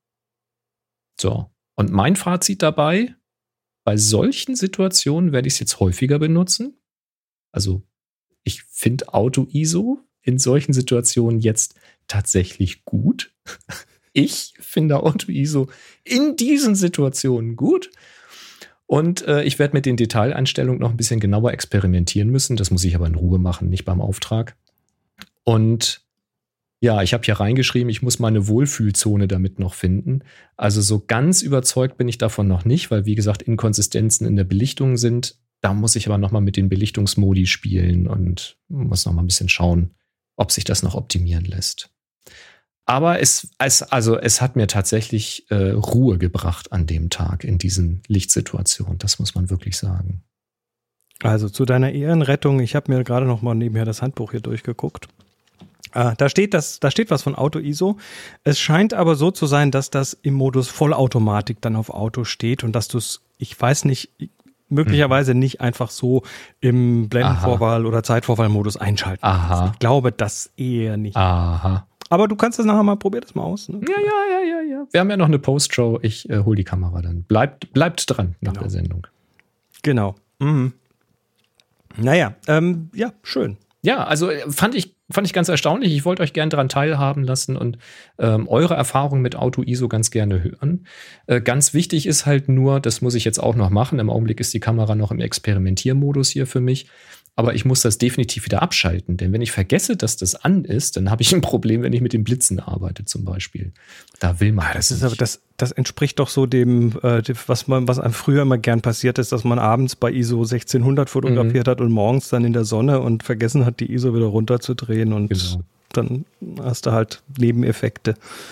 Speaker 1: So, und mein Fazit dabei: Bei solchen Situationen werde ich es jetzt häufiger benutzen. Also ich finde Auto-I S O in solchen Situationen jetzt tatsächlich gut. Ich finde Auto-I S O in diesen Situationen gut. Und äh, ich werde mit den Detaileinstellungen noch ein bisschen genauer experimentieren müssen. Das muss ich aber in Ruhe machen, nicht beim Auftrag. Und ja, ich habe hier reingeschrieben, ich muss meine Wohlfühlzone damit noch finden. Also so ganz überzeugt bin ich davon noch nicht, weil wie gesagt Inkonsistenzen in der Belichtung sind. Da muss ich aber noch mal mit den Belichtungsmodi spielen und muss noch mal ein bisschen schauen, ob sich das noch optimieren lässt. Aber es, es, also es hat mir tatsächlich äh, Ruhe gebracht an dem Tag in diesen Lichtsituationen. Das muss man wirklich sagen.
Speaker 2: Also zu deiner Ehrenrettung, ich habe mir gerade noch mal nebenher das Handbuch hier durchgeguckt. Ah, da steht das, da steht was von Auto-I S O. Es scheint aber so zu sein, dass das im Modus Vollautomatik dann auf Auto steht und dass du es, ich weiß nicht, möglicherweise hm. nicht einfach so im Blendenvorwahl- oder Zeitvorwahlmodus einschalten.
Speaker 1: Aha.
Speaker 2: Ich glaube das eher nicht.
Speaker 1: Aha.
Speaker 2: Aber du kannst das nachher mal, probier das mal aus. Ne?
Speaker 1: Ja, ja, ja, ja, ja. Wir haben ja noch eine Post-Show. Ich äh, hol die Kamera dann. Bleibt, bleibt dran nach
Speaker 2: genau.
Speaker 1: der Sendung.
Speaker 2: Genau. Mhm. Naja, ähm, ja, schön.
Speaker 1: Ja, also fand ich, fand ich ganz erstaunlich. Ich wollte euch gerne daran teilhaben lassen und ähm, eure Erfahrungen mit Auto-I S O ganz gerne hören. Äh, ganz wichtig ist halt nur, das muss ich jetzt auch noch machen. Im Augenblick ist die Kamera noch im Experimentiermodus hier für mich. Aber ich muss das definitiv wieder abschalten. Denn wenn ich vergesse, dass das an ist, dann habe ich ein Problem, wenn ich mit den Blitzen arbeite zum Beispiel. Da will man
Speaker 2: ah, das
Speaker 1: das
Speaker 2: ist
Speaker 1: nicht.
Speaker 2: aber das, das entspricht doch so dem, äh, was man, was einem früher immer gern passiert ist, dass man abends bei I S O sechzehnhundert fotografiert mhm. hat und morgens dann in der Sonne und vergessen hat, die I S O wieder runterzudrehen und genau. dann hast du halt Nebeneffekte.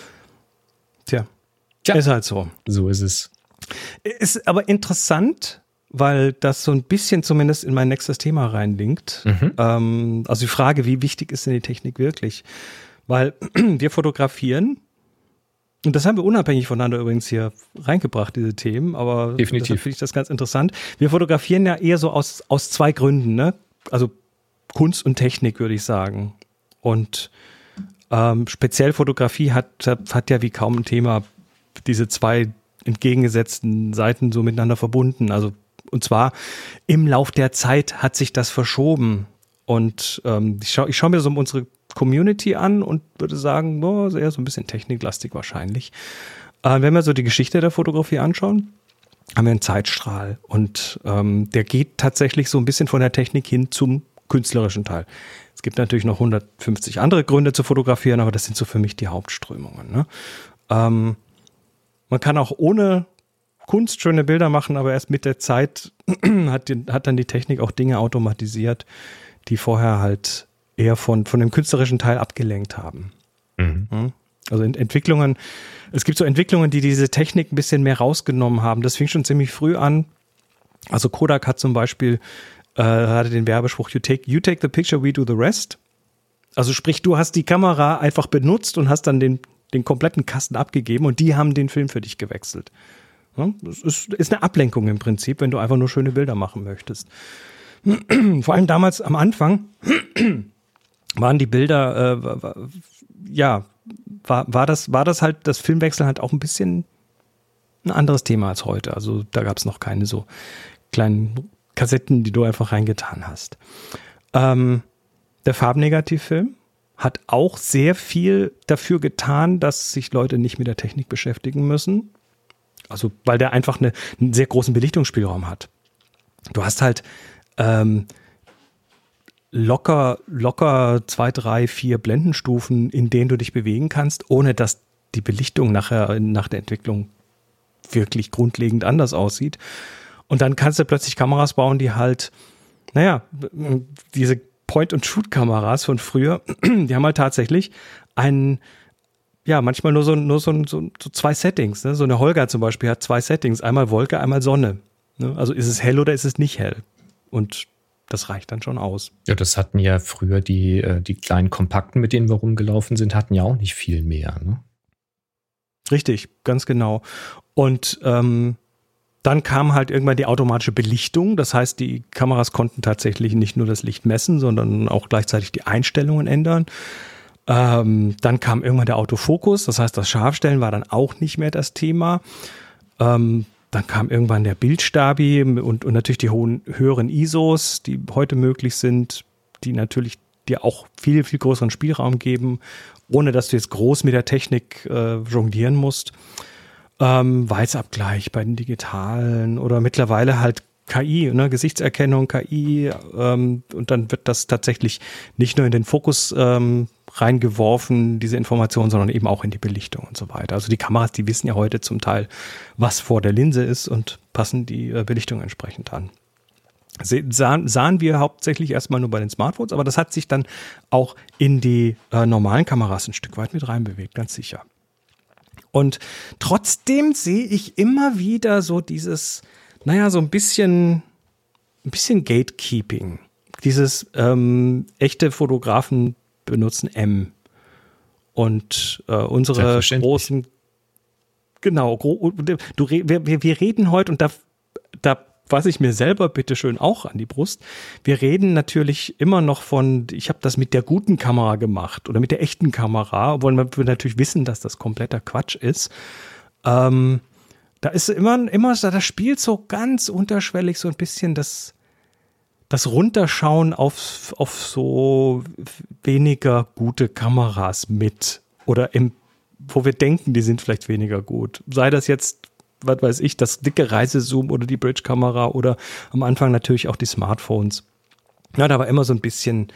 Speaker 2: Tja, Tja, ist halt so.
Speaker 1: So ist es.
Speaker 2: Ist aber interessant, weil das so ein bisschen zumindest in mein nächstes Thema reinlinkt. Mhm. Ähm, also die Frage, wie wichtig ist denn die Technik wirklich? Weil wir fotografieren, und das haben wir unabhängig voneinander übrigens hier reingebracht, diese Themen, aber
Speaker 1: definitiv
Speaker 2: deshalb finde ich das ganz interessant. Wir fotografieren ja eher so aus, aus zwei Gründen, ne? Also Kunst und Technik, würde ich sagen. Und ähm, speziell Fotografie hat, hat ja wie kaum ein Thema diese zwei entgegengesetzten Seiten so miteinander verbunden. Also und zwar im Lauf der Zeit hat sich das verschoben. Und ähm, ich schaue ich schau mir so unsere Community an und würde sagen, boah, eher so ein bisschen techniklastig wahrscheinlich. Äh, wenn wir so die Geschichte der Fotografie anschauen, haben wir einen Zeitstrahl. Und ähm, der geht tatsächlich so ein bisschen von der Technik hin zum künstlerischen Teil. Es gibt natürlich noch hundertfünfzig andere Gründe zu fotografieren, aber das sind so für mich die Hauptströmungen. Ne? Ähm, man kann auch ohne Kunst schöne Bilder machen, aber erst mit der Zeit hat, die, hat dann die Technik auch Dinge automatisiert, die vorher halt eher von, von dem künstlerischen Teil abgelenkt haben. Mhm. Also in Entwicklungen, es gibt so Entwicklungen, die diese Technik ein bisschen mehr rausgenommen haben. Das fing schon ziemlich früh an. Also Kodak hat zum Beispiel, äh, hatte den Werbespruch, you take, you take the picture, we do the rest. Also sprich, du hast die Kamera einfach benutzt und hast dann den, den kompletten Kasten abgegeben und die haben den Film für dich gewechselt. Das ist, ist eine Ablenkung im Prinzip, wenn du einfach nur schöne Bilder machen möchtest. Vor allem damals am Anfang waren die Bilder, äh, war, war, ja, war, war, das, war das halt, das Filmwechsel halt auch ein bisschen ein anderes Thema als heute. Also da gab es noch keine so kleinen Kassetten, die du einfach reingetan hast. Ähm, der Farbnegativfilm hat auch sehr viel dafür getan, dass sich Leute nicht mit der Technik beschäftigen müssen. Also weil der einfach eine, einen sehr großen Belichtungsspielraum hat. Du hast halt ähm, locker, locker zwei, drei, vier Blendenstufen, in denen du dich bewegen kannst, ohne dass die Belichtung nachher nach der Entwicklung wirklich grundlegend anders aussieht. Und dann kannst du plötzlich Kameras bauen, die halt, naja, diese Point-and-Shoot-Kameras von früher, die haben halt tatsächlich einen, ja, manchmal nur so, nur so, so, so zwei Settings. Ne? So eine Holga zum Beispiel hat zwei Settings, einmal Wolke, einmal Sonne. Ne? Also ist es hell oder ist es nicht hell? Und das reicht dann schon aus.
Speaker 1: Ja, das hatten ja früher die, die kleinen Kompakten, mit denen wir rumgelaufen sind, hatten ja auch nicht viel mehr. Ne?
Speaker 2: Richtig, ganz genau. Und ähm, dann kam halt irgendwann die automatische Belichtung. Das heißt, die Kameras konnten tatsächlich nicht nur das Licht messen, sondern auch gleichzeitig die Einstellungen ändern. Ähm, dann kam irgendwann der Autofokus. Das heißt, das Scharfstellen war dann auch nicht mehr das Thema. Ähm, dann kam irgendwann der Bildstabi und, und natürlich die hohen, höheren I S Os, die heute möglich sind, die natürlich dir auch viel, viel größeren Spielraum geben, ohne dass du jetzt groß mit der Technik äh, jonglieren musst. Ähm, Weißabgleich bei den digitalen oder mittlerweile halt K I, ne, Gesichtserkennung, K I, ähm, und dann wird das tatsächlich nicht nur in den Fokus ähm, reingeworfen, diese Information, sondern eben auch in die Belichtung und so weiter. Also die Kameras, die wissen ja heute zum Teil, was vor der Linse ist und passen die äh, Belichtung entsprechend an. Sahen, sahen wir hauptsächlich erstmal nur bei den Smartphones, aber das hat sich dann auch in die äh, normalen Kameras ein Stück weit mit reinbewegt, ganz sicher. Und trotzdem sehe ich immer wieder so dieses, naja, so ein bisschen, ein bisschen Gatekeeping. Dieses ähm, echte Fotografen benutzen M. Und äh, unsere großen, genau, gro- du, wir, wir reden heute, und da, da fasse ich mir selber bitteschön auch an die Brust. Wir reden natürlich immer noch von, ich habe das mit der guten Kamera gemacht oder mit der echten Kamera, obwohl wir natürlich wissen, dass das kompletter Quatsch ist. Ähm, da ist immer, immer, da spielt so ganz unterschwellig so ein bisschen das, das Runterschauen auf, auf so weniger gute Kameras mit oder im, wo wir denken, die sind vielleicht weniger gut. Sei das jetzt, was weiß ich, das dicke Reisezoom oder die Bridge-Kamera oder am Anfang natürlich auch die Smartphones. Ja, da war immer so ein bisschen,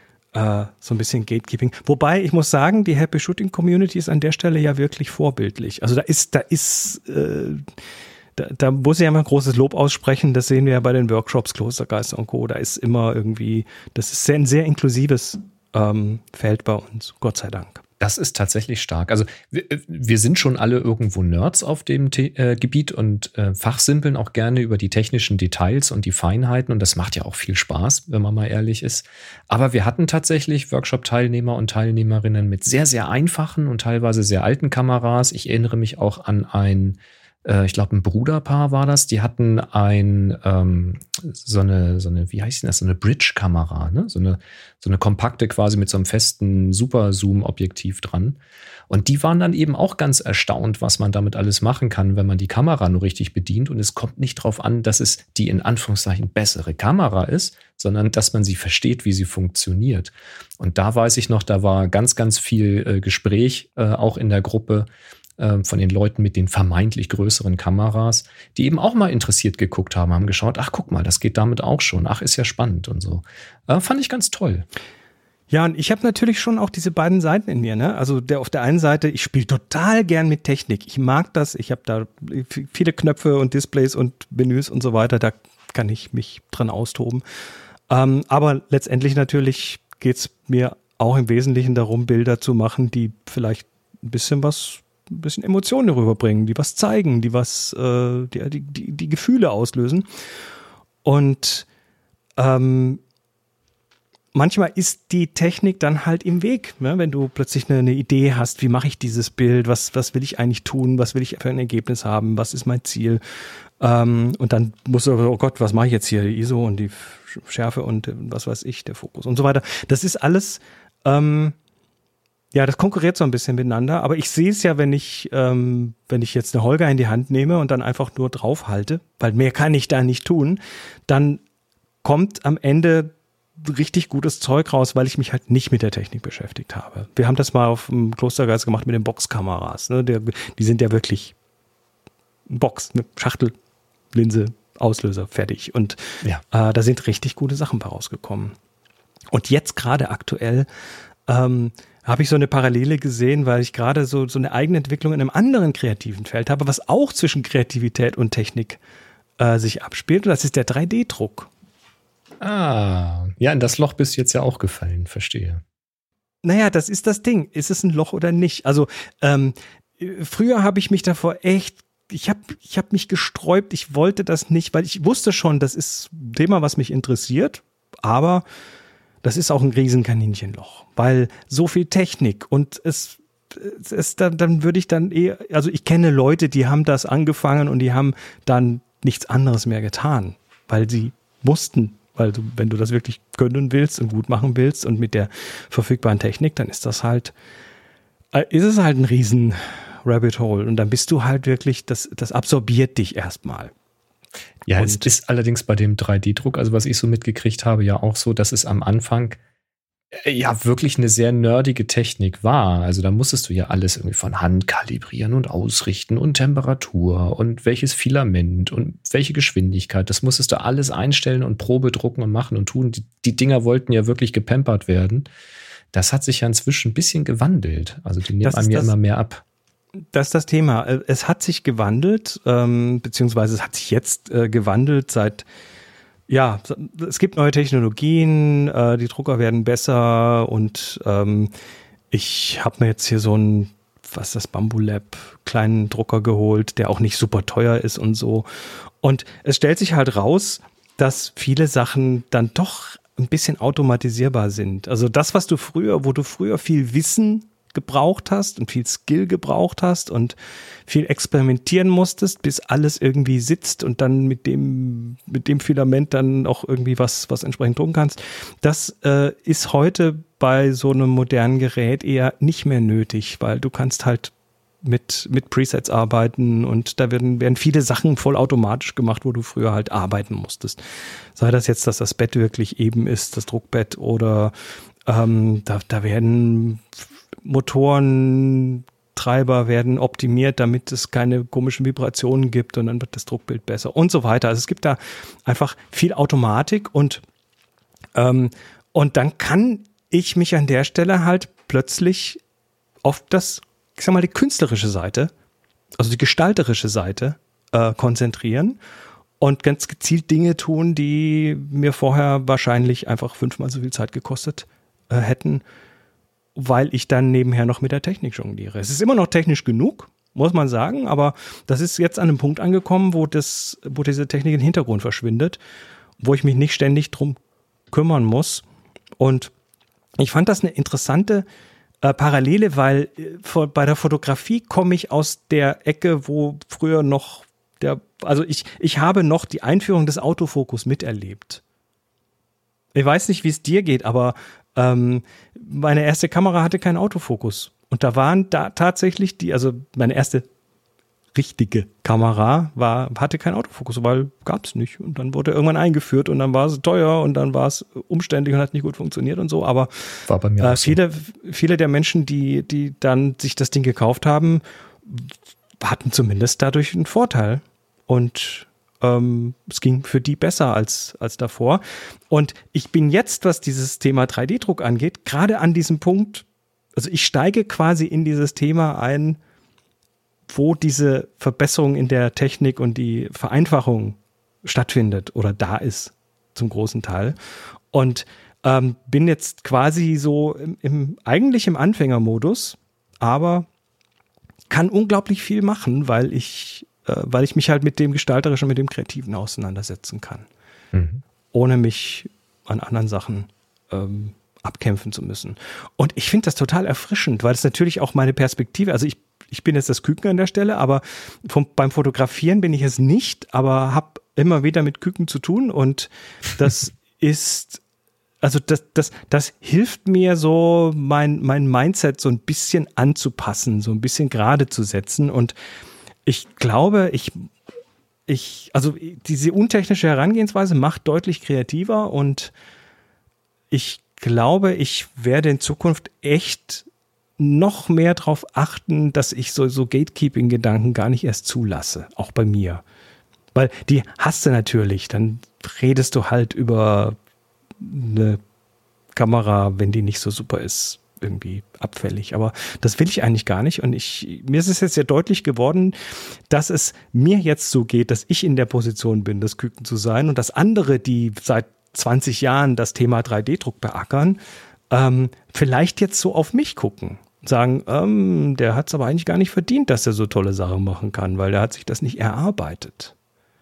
Speaker 2: äh, so ein bisschen Gatekeeping. Wobei, ich muss sagen, die Happy Shooting Community ist an der Stelle ja wirklich vorbildlich. Also da ist, da ist, äh, da, da muss ich ja mal großes Lob aussprechen. Das sehen wir ja bei den Workshops, Klostergeist und Co. Da ist immer irgendwie, das ist sehr, ein sehr inklusives ähm, Feld bei uns, Gott sei Dank.
Speaker 1: Das ist tatsächlich stark. Also wir, wir sind schon alle irgendwo Nerds auf dem The- äh, Gebiet und äh, fachsimpeln auch gerne über die technischen Details und die Feinheiten, und das macht ja auch viel Spaß, wenn man mal ehrlich ist. Aber wir hatten tatsächlich Workshop-Teilnehmer und Teilnehmerinnen mit sehr, sehr einfachen und teilweise sehr alten Kameras. Ich erinnere mich auch an ein, äh, ich glaube ein Bruderpaar war das, die hatten ein ähm, so eine, so eine, wie heißt denn das, so eine Bridge-Kamera, ne? So eine, so eine kompakte quasi mit so einem festen Super-Zoom-Objektiv dran. Und die waren dann eben auch ganz erstaunt, was man damit alles machen kann, wenn man die Kamera nur richtig bedient. Und es kommt nicht drauf an, dass es die in Anführungszeichen bessere Kamera ist, sondern dass man sie versteht, wie sie funktioniert. Und da weiß ich noch, da war ganz, ganz viel äh, Gespräch äh, auch in der Gruppe von den Leuten mit den vermeintlich größeren Kameras, die eben auch mal interessiert geguckt haben, haben geschaut, ach guck mal, das geht damit auch schon, ach ist ja spannend und so. Äh, fand ich ganz toll.
Speaker 2: Ja, und ich habe natürlich schon auch diese beiden Seiten in mir, ne? Also der auf der einen Seite, ich spiele total gern mit Technik. Ich mag das, ich habe da viele Knöpfe und Displays und Menüs und so weiter, da kann ich mich dran austoben. Ähm, aber letztendlich natürlich geht's mir auch im Wesentlichen darum, Bilder zu machen, die vielleicht ein bisschen was ein bisschen Emotionen rüberbringen, die was zeigen, die was, äh, die, die, die, die Gefühle auslösen. Und ähm, manchmal ist die Technik dann halt im Weg, ne? Wenn du plötzlich eine, eine Idee hast, wie mache ich dieses Bild, was, was will ich eigentlich tun, was will ich für ein Ergebnis haben, was ist mein Ziel? Ähm, und dann musst du, oh Gott, was mache ich jetzt hier, die I S O und die Schärfe und was weiß ich, der Fokus und so weiter. Das ist alles Ähm, ja, das konkurriert so ein bisschen miteinander, aber ich sehe es ja, wenn ich, ähm, wenn ich jetzt eine Holga in die Hand nehme und dann einfach nur drauf halte, weil mehr kann ich da nicht tun, dann kommt am Ende richtig gutes Zeug raus, weil ich mich halt nicht mit der Technik beschäftigt habe. Wir haben das mal auf dem Klostergeist gemacht mit den Boxkameras. Ne? Der, die sind ja wirklich Box, ne? Schachtel, Linse, Auslöser, fertig. Und ja. äh, da sind richtig gute Sachen bei rausgekommen. Und jetzt gerade aktuell ähm, habe ich so eine Parallele gesehen, weil ich gerade so, so eine eigene Entwicklung in einem anderen kreativen Feld habe, was auch zwischen Kreativität und Technik äh, sich abspielt. Und das ist der drei D Druck.
Speaker 1: Ah, ja, in das Loch bist du jetzt ja auch gefallen, verstehe.
Speaker 2: Naja, das ist das Ding. Ist es ein Loch oder nicht? Also ähm, früher habe ich mich davor echt, ich habe ich hab mich gesträubt, ich wollte das nicht, weil ich wusste schon, das ist ein Thema, was mich interessiert, aber das ist auch ein Riesenkaninchenloch, weil so viel Technik und es, es, es dann, dann würde ich dann eher, also ich kenne Leute, die haben das angefangen und die haben dann nichts anderes mehr getan, weil sie mussten. Weil du, wenn du das wirklich können willst und gut machen willst und mit der verfügbaren Technik, dann ist das halt, äh, ist es halt ein riesen Rabbit Hole. Und dann bist du halt wirklich, das, das absorbiert dich erstmal.
Speaker 1: Ja,
Speaker 2: und
Speaker 1: es ist allerdings bei dem drei D Druck, also was ich so mitgekriegt habe, ja auch so, dass es am Anfang äh, ja wirklich eine sehr nerdige Technik war. Also da musstest du ja alles irgendwie von Hand kalibrieren und ausrichten und Temperatur und welches Filament und welche Geschwindigkeit. Das musstest du alles einstellen und Probe drucken und machen und tun. Die, die Dinger wollten ja wirklich gepampert werden. Das hat sich ja inzwischen ein bisschen gewandelt. Also die nehmen einem ja immer mehr ab.
Speaker 2: Das ist das Thema. Es hat sich gewandelt, ähm, beziehungsweise es hat sich jetzt äh, gewandelt seit, ja, es gibt neue Technologien, äh, die Drucker werden besser und ähm, ich habe mir jetzt hier so einen, was ist das, Bambulab, kleinen Drucker geholt, der auch nicht super teuer ist und so. Und es stellt sich halt raus, dass viele Sachen dann doch ein bisschen automatisierbar sind. Also das, was du früher, wo du früher viel Wissen gebraucht hast und viel Skill gebraucht hast und viel experimentieren musstest, bis alles irgendwie sitzt und dann mit dem mit dem Filament dann auch irgendwie was was entsprechend tun kannst. Das äh, ist heute bei so einem modernen Gerät eher nicht mehr nötig, weil du kannst halt mit mit Presets arbeiten und da werden werden viele Sachen vollautomatisch gemacht, wo du früher halt arbeiten musstest. Sei das jetzt, dass das Bett wirklich eben ist, das Druckbett, oder ähm, da da werden Motoren, Treiber werden optimiert, damit es keine komischen Vibrationen gibt und dann wird das Druckbild besser und so weiter. Also es gibt da einfach viel Automatik und, ähm, und dann kann ich mich an der Stelle halt plötzlich auf das, ich sag mal, die künstlerische Seite, also die gestalterische Seite äh, konzentrieren und ganz gezielt Dinge tun, die mir vorher wahrscheinlich einfach fünfmal so viel Zeit gekostet äh, hätten, weil ich dann nebenher noch mit der Technik jongliere. Es ist immer noch technisch genug, muss man sagen, aber das ist jetzt an einem Punkt angekommen, wo das, wo diese Technik im Hintergrund verschwindet, wo ich mich nicht ständig drum kümmern muss. Und ich fand das eine interessante äh, Parallele, weil äh, bei der Fotografie komme ich aus der Ecke, wo früher noch der, also ich, ich habe noch die Einführung des Autofokus miterlebt. Ich weiß nicht, wie es dir geht, aber Ähm, meine erste Kamera hatte keinen Autofokus. Und da waren da tatsächlich die, also meine erste richtige Kamera war, hatte keinen Autofokus, weil gab es nicht. Und dann wurde er irgendwann eingeführt und dann war es teuer und dann war es umständlich und hat nicht gut funktioniert und so. Aber
Speaker 1: war bei mir
Speaker 2: äh,
Speaker 1: auch so.
Speaker 2: viele, viele der Menschen, die, die dann sich das Ding gekauft haben, hatten zumindest dadurch einen Vorteil. Und Ähm, es ging für die besser als, als davor. Und ich bin jetzt, was dieses Thema drei D Druck angeht, gerade an diesem Punkt, also ich steige quasi in dieses Thema ein, wo diese Verbesserung in der Technik und die Vereinfachung stattfindet oder da ist, zum großen Teil. Und ähm, bin jetzt quasi so im, im eigentlich im Anfängermodus, aber kann unglaublich viel machen, weil ich weil ich mich halt mit dem Gestalterischen, mit dem Kreativen auseinandersetzen kann, mhm. ohne mich an anderen Sachen ähm, abkämpfen zu müssen. Und ich finde das total erfrischend, weil es natürlich auch meine Perspektive, also ich, ich bin jetzt das Küken an der Stelle, aber vom, beim Fotografieren bin ich es nicht, aber habe immer wieder mit Küken zu tun und das ist, also das, das, das hilft mir so, mein, mein Mindset so ein bisschen anzupassen, so ein bisschen gerade zu setzen. Und ich glaube, ich, ich, also diese untechnische Herangehensweise macht deutlich kreativer und ich glaube, ich werde in Zukunft echt noch mehr darauf achten, dass ich so, so Gatekeeping-Gedanken gar nicht erst zulasse, auch bei mir. Weil die hast du natürlich, dann redest du halt über eine Kamera, wenn die nicht so super ist, irgendwie abfällig. Aber das will ich eigentlich gar nicht. Und ich, mir ist es jetzt sehr deutlich geworden, dass es mir jetzt so geht, dass ich in der Position bin, das Küken zu sein und dass andere, die seit zwanzig Jahren das Thema drei D Druck beackern, ähm, vielleicht jetzt so auf mich gucken. Sagen, ähm, der hat es aber eigentlich gar nicht verdient, dass er so tolle Sachen machen kann, weil der hat sich das nicht erarbeitet.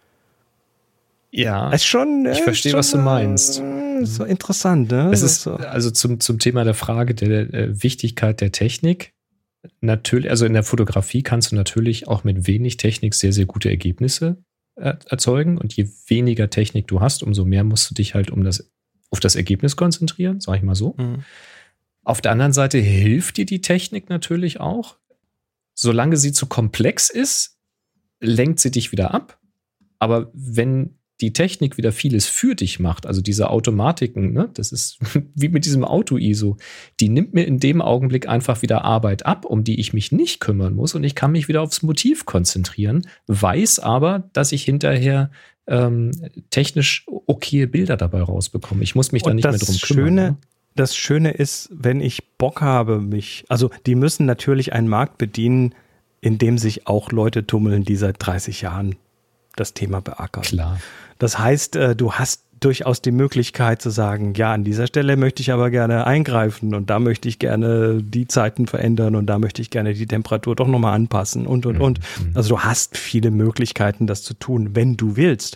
Speaker 1: Ja,
Speaker 2: ist schon,
Speaker 1: ich verstehe, schon, was du meinst.
Speaker 2: So interessant, ne?
Speaker 1: Das ist also zum, zum Thema der Frage der äh, Wichtigkeit der Technik. Natürlich, also in der Fotografie kannst du natürlich auch mit wenig Technik sehr, sehr gute Ergebnisse äh, erzeugen. Und je weniger Technik du hast, umso mehr musst du dich halt um das, auf das Ergebnis konzentrieren, sag ich mal so. Mhm. Auf der anderen Seite hilft dir die Technik natürlich auch. Solange sie zu komplex ist, lenkt sie dich wieder ab. Aber wenn die Technik wieder vieles für dich macht, also diese Automatiken, ne, das ist wie mit diesem Auto-I S O, die nimmt mir in dem Augenblick einfach wieder Arbeit ab, um die ich mich nicht kümmern muss und ich kann mich wieder aufs Motiv konzentrieren, weiß aber, dass ich hinterher ähm, technisch okaye Bilder dabei rausbekomme. Ich muss mich da nicht mehr drum kümmern.
Speaker 2: Schöne,
Speaker 1: ne?
Speaker 2: Das Schöne ist, wenn ich Bock habe, mich, also die müssen natürlich einen Markt bedienen, in dem sich auch Leute tummeln, die seit dreißig Jahren das Thema beackern.
Speaker 1: Klar.
Speaker 2: Das heißt, du hast durchaus die Möglichkeit zu sagen, ja, an dieser Stelle möchte ich aber gerne eingreifen und da möchte ich gerne die Zeiten verändern und da möchte ich gerne die Temperatur doch nochmal anpassen und, und, und. Also du hast viele Möglichkeiten, das zu tun, wenn du willst.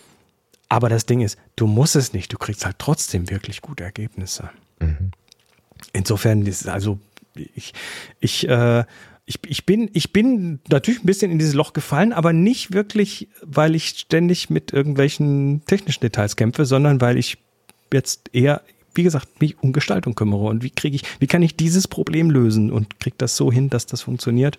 Speaker 2: Aber das Ding ist, du musst es nicht. Du kriegst halt trotzdem wirklich gute Ergebnisse. Mhm. Insofern ist also ich, ich, äh, Ich, ich, bin, ich bin natürlich ein bisschen in dieses Loch gefallen, aber nicht wirklich, weil ich ständig mit irgendwelchen technischen Details kämpfe, sondern weil ich jetzt eher, wie gesagt, mich um Gestaltung kümmere. Und wie kriege ich, wie kann ich dieses Problem lösen und kriege das so hin, dass das funktioniert?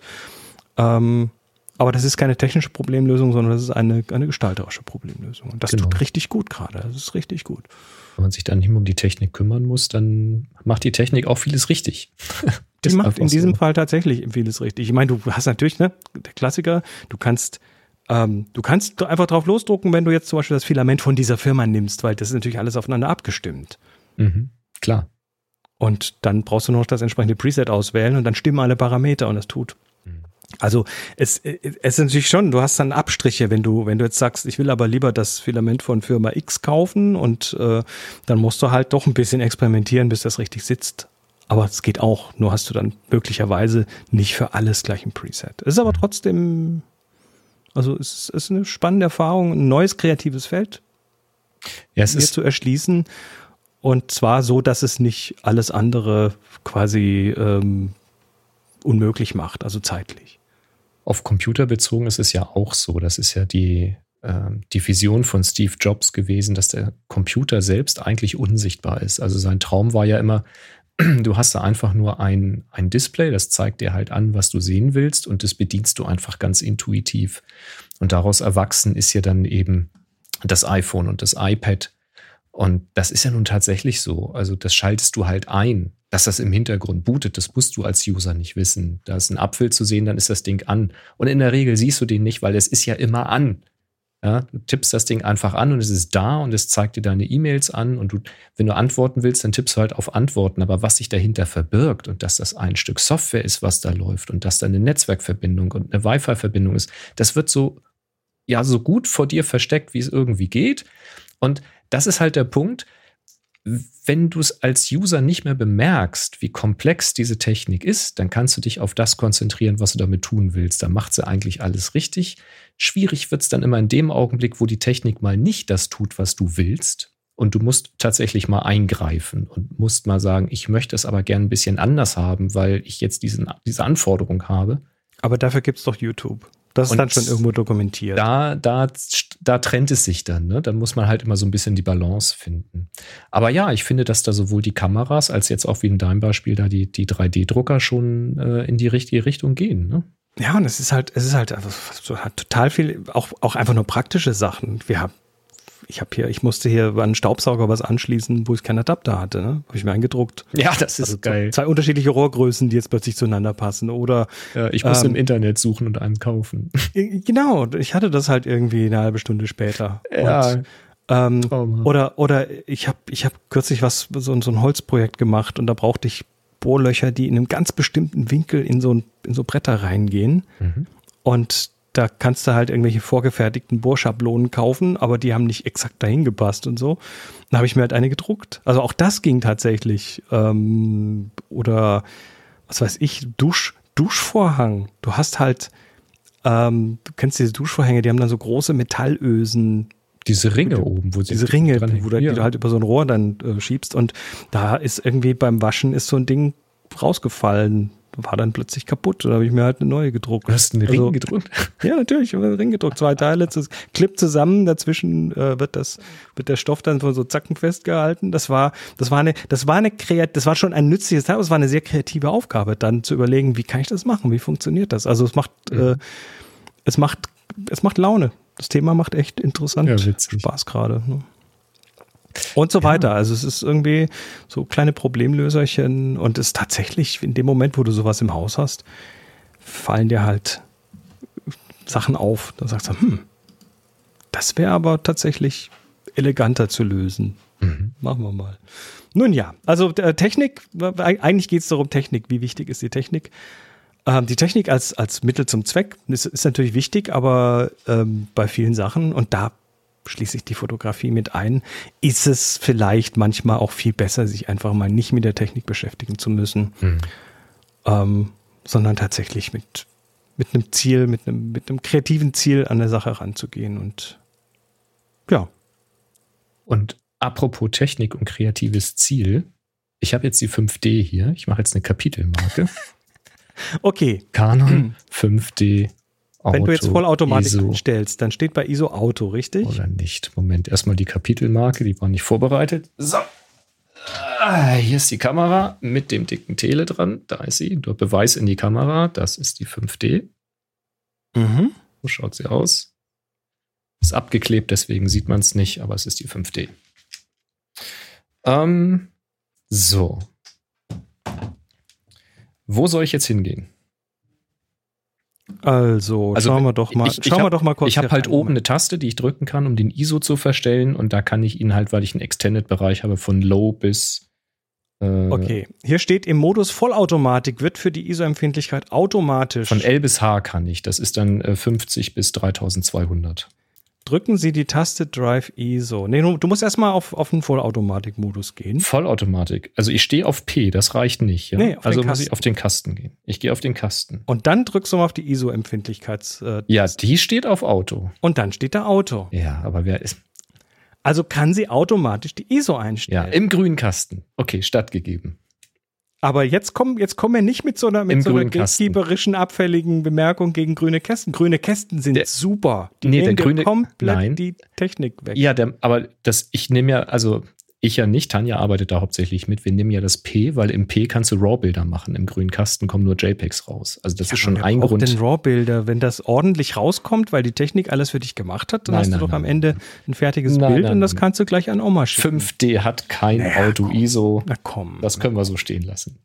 Speaker 2: Ähm, aber das ist keine technische Problemlösung, sondern das ist eine, eine gestalterische Problemlösung. Und das genau. tut richtig gut gerade. Das ist richtig gut.
Speaker 1: Wenn man sich dann nicht mehr um die Technik kümmern muss, dann macht die Technik auch vieles richtig.
Speaker 2: Die macht in diesem so. Fall tatsächlich vieles richtig. Ich meine, du hast natürlich, ne, der Klassiker, du kannst, ähm, du kannst einfach drauf losdrucken, wenn du jetzt zum Beispiel das Filament von dieser Firma nimmst, weil das ist natürlich alles aufeinander abgestimmt.
Speaker 1: Mhm, klar.
Speaker 2: Und dann brauchst du nur noch das entsprechende Preset auswählen und dann stimmen alle Parameter und das tut. Mhm. Also es, es ist natürlich schon, du hast dann Abstriche, wenn du, wenn du jetzt sagst, ich will aber lieber das Filament von Firma X kaufen und äh, dann musst du halt doch ein bisschen experimentieren, bis das richtig sitzt. Aber es geht auch, nur hast du dann möglicherweise nicht für alles gleich ein Preset. Es ist aber trotzdem, also es ist eine spannende Erfahrung, ein neues kreatives Feld
Speaker 1: ja, es
Speaker 2: hier
Speaker 1: ist
Speaker 2: zu erschließen. Und zwar so, dass es nicht alles andere quasi ähm, unmöglich macht, also zeitlich.
Speaker 1: Auf Computer bezogen ist es ja auch so. Das ist ja die, äh, die Vision von Steve Jobs gewesen, dass der Computer selbst eigentlich unsichtbar ist. Also sein Traum war ja immer, du hast da einfach nur ein, ein Display, das zeigt dir halt an, was du sehen willst und das bedienst du einfach ganz intuitiv. Und daraus erwachsen ist ja dann eben das iPhone und das iPad. Und das ist ja nun tatsächlich so. Also das schaltest du halt ein, dass das im Hintergrund bootet. Das musst du als User nicht wissen. Da ist ein Apfel zu sehen, dann ist das Ding an. Und in der Regel siehst du den nicht, weil es ist ja immer an. Ja, du tippst das Ding einfach an und es ist da und es zeigt dir deine E-Mails an und du, wenn du antworten willst, dann tippst du halt auf Antworten. Aber was sich dahinter verbirgt und dass das ein Stück Software ist, was da läuft und dass da eine Netzwerkverbindung und eine Wi-Fi-Verbindung ist, das wird so, ja, so gut vor dir versteckt, wie es irgendwie geht. Und das ist halt der Punkt, wenn du es als User nicht mehr bemerkst, wie komplex diese Technik ist, dann kannst du dich auf das konzentrieren, was du damit tun willst. Dann macht sie eigentlich alles richtig. Schwierig wird es dann immer in dem Augenblick, wo die Technik mal nicht das tut, was du willst. Und du musst tatsächlich mal eingreifen und musst mal sagen, ich möchte es aber gerne ein bisschen anders haben, weil ich jetzt diesen, diese Anforderung habe.
Speaker 2: Aber dafür gibt es doch YouTube. Das ist
Speaker 1: Und
Speaker 2: dann schon irgendwo dokumentiert.
Speaker 1: Da, da, da trennt es sich dann, ne? Dann muss man halt immer so ein bisschen die Balance finden. Aber ja, ich finde, dass da sowohl die Kameras als jetzt auch wie in deinem Beispiel da die, die drei D-Drucker schon äh, in die richtige Richtung gehen, ne?
Speaker 2: Ja, und es ist halt, es ist halt, also, so hat total viel, auch, auch einfach nur praktische Sachen. Wir haben, ich habe hier, ich musste hier an einen Staubsauger was anschließen, wo ich keinen Adapter hatte, ne? Habe ich mir eingedruckt.
Speaker 1: Ja, das ist
Speaker 2: also
Speaker 1: geil.
Speaker 2: Zwei unterschiedliche Rohrgrößen, die jetzt plötzlich zueinander passen. Oder
Speaker 1: ja, ich muss
Speaker 2: ähm,
Speaker 1: im Internet suchen und einen kaufen.
Speaker 2: Genau, ich hatte das halt irgendwie eine halbe Stunde später.
Speaker 1: Ja.
Speaker 2: Und, ähm,
Speaker 1: oh
Speaker 2: oder oder ich habe ich hab kürzlich was so, so ein Holzprojekt gemacht und da brauchte ich Bohrlöcher, die in einem ganz bestimmten Winkel in so, ein, in so Bretter reingehen.
Speaker 1: Mhm.
Speaker 2: Und da kannst du halt irgendwelche vorgefertigten Bohrschablonen kaufen, aber die haben nicht exakt dahin gepasst und so. Dann habe ich mir halt eine gedruckt. Also auch das ging tatsächlich. Ähm, oder was weiß ich, Dusch, Duschvorhang. Du hast halt, ähm, du kennst diese Duschvorhänge, die haben dann so große Metallösen.
Speaker 1: Diese Ringe oben, wo sie
Speaker 2: Diese Ringe,
Speaker 1: dran
Speaker 2: wo du,
Speaker 1: ja.
Speaker 2: die du halt über so ein Rohr dann äh, schiebst. Und da ist irgendwie beim Waschen ist so ein Ding rausgefallen. War dann plötzlich kaputt. Da habe ich mir halt eine neue gedruckt.
Speaker 1: Du hast einen
Speaker 2: also,
Speaker 1: Ring gedruckt?
Speaker 2: Ja, natürlich, ich habe einen Ring gedruckt. Zwei Teile, das klippt zusammen. Dazwischen äh, wird das, wird der Stoff dann von so Zacken festgehalten. Das war, das war eine, das war eine kreat, das war schon ein nützliches Teil, aber es war eine sehr kreative Aufgabe, dann zu überlegen, wie kann ich das machen? Wie funktioniert das? Also es macht, mhm. äh, es macht, es macht Laune. Das Thema macht echt interessant
Speaker 1: ja, witzig.
Speaker 2: Spaß gerade. Ne? Und so weiter. Ja. Also es ist irgendwie so kleine Problemlöserchen und es ist tatsächlich in dem Moment, wo du sowas im Haus hast, fallen dir halt Sachen auf. Da sagst du, hm, das wäre aber tatsächlich eleganter zu lösen. Mhm. Machen wir mal. Nun ja, also äh, Technik, eigentlich geht es darum, Technik. Wie wichtig ist die Technik? Ähm, die Technik als, als Mittel zum Zweck ist, ist natürlich wichtig, aber ähm, bei vielen Sachen, und da schließe ich die Fotografie mit ein, ist es vielleicht manchmal auch viel besser, sich einfach mal nicht mit der Technik beschäftigen zu müssen, mhm. ähm, sondern tatsächlich mit, mit einem Ziel, mit einem, mit einem kreativen Ziel an der Sache ranzugehen. Und ja.
Speaker 1: Und apropos Technik und kreatives Ziel, ich habe jetzt die fünf D hier, ich mache jetzt eine Kapitelmarke.
Speaker 2: Okay.
Speaker 1: Canon fünf D Auto.
Speaker 2: Wenn du jetzt Vollautomatik
Speaker 1: I S O.
Speaker 2: einstellst, dann steht bei I S O Auto, richtig?
Speaker 1: Oder nicht? Moment, erstmal die Kapitelmarke, die war nicht vorbereitet. So. Ah, hier ist die Kamera mit dem dicken Tele dran. Da ist sie. Der Beweis in die Kamera. Das ist die fünf D.
Speaker 2: Mhm.
Speaker 1: So schaut sie aus. Ist abgeklebt, deswegen sieht man es nicht, aber es ist die fünf D. Ähm, so. Wo soll ich jetzt hingehen?
Speaker 2: Also,
Speaker 1: also
Speaker 2: schauen wir doch mal,
Speaker 1: ich, ich
Speaker 2: schauen
Speaker 1: hab,
Speaker 2: wir doch mal kurz.
Speaker 1: Ich habe halt oben eine Taste, die ich drücken kann, um den I S O zu verstellen. Und da kann ich ihn halt, weil ich einen Extended-Bereich habe, von Low bis äh,
Speaker 2: okay, hier steht im Modus Vollautomatik wird für die I S O-Empfindlichkeit automatisch.
Speaker 1: Von L bis H kann ich. Das ist dann äh, fünfzig bis dreitausendzweihundert.
Speaker 2: Drücken Sie die Taste Drive I S O. Nee, du musst erstmal auf, auf den Vollautomatik-Modus gehen.
Speaker 1: Vollautomatik. Also ich stehe auf P, das reicht nicht. Ja?
Speaker 2: Nee, auf
Speaker 1: also
Speaker 2: den
Speaker 1: muss ich auf den Kasten gehen. Ich gehe auf den Kasten.
Speaker 2: Und dann drückst du mal auf die I S O-Empfindlichkeits... Äh,
Speaker 1: ja, die steht auf Auto.
Speaker 2: Und dann steht da Auto.
Speaker 1: Ja, aber wer ist...
Speaker 2: Also kann sie automatisch die I S O einstellen.
Speaker 1: Ja, im grünen Kasten. Okay, stattgegeben.
Speaker 2: Aber jetzt kommen, jetzt kommen wir nicht mit so einer, mit so einer gatekeeperischen, abfälligen Bemerkung gegen grüne Kästen. Grüne Kästen sind der, super. Die
Speaker 1: nee,
Speaker 2: nehmen
Speaker 1: der grüne,
Speaker 2: komplett
Speaker 1: nein.
Speaker 2: die Technik weg.
Speaker 1: Ja, der, aber das, ich nehme ja, also ich ja nicht, Tanja arbeitet da hauptsächlich mit. Wir nehmen ja das P, weil im P kannst du RAW-Bilder machen. Im grünen Kasten kommen nur JPEGs raus. Also das
Speaker 2: ja,
Speaker 1: ist schon ein
Speaker 2: auch
Speaker 1: Grund.
Speaker 2: Den RAW-Bilder, wenn das ordentlich rauskommt, weil die Technik alles für dich gemacht hat, dann
Speaker 1: nein,
Speaker 2: hast
Speaker 1: nein,
Speaker 2: du doch
Speaker 1: nein,
Speaker 2: am Ende ein fertiges
Speaker 1: nein,
Speaker 2: Bild
Speaker 1: nein,
Speaker 2: und das
Speaker 1: nein.
Speaker 2: kannst du gleich an Oma schicken.
Speaker 1: fünf D hat kein naja, Auto-I S O.
Speaker 2: Na komm.
Speaker 1: Das können wir so stehen lassen.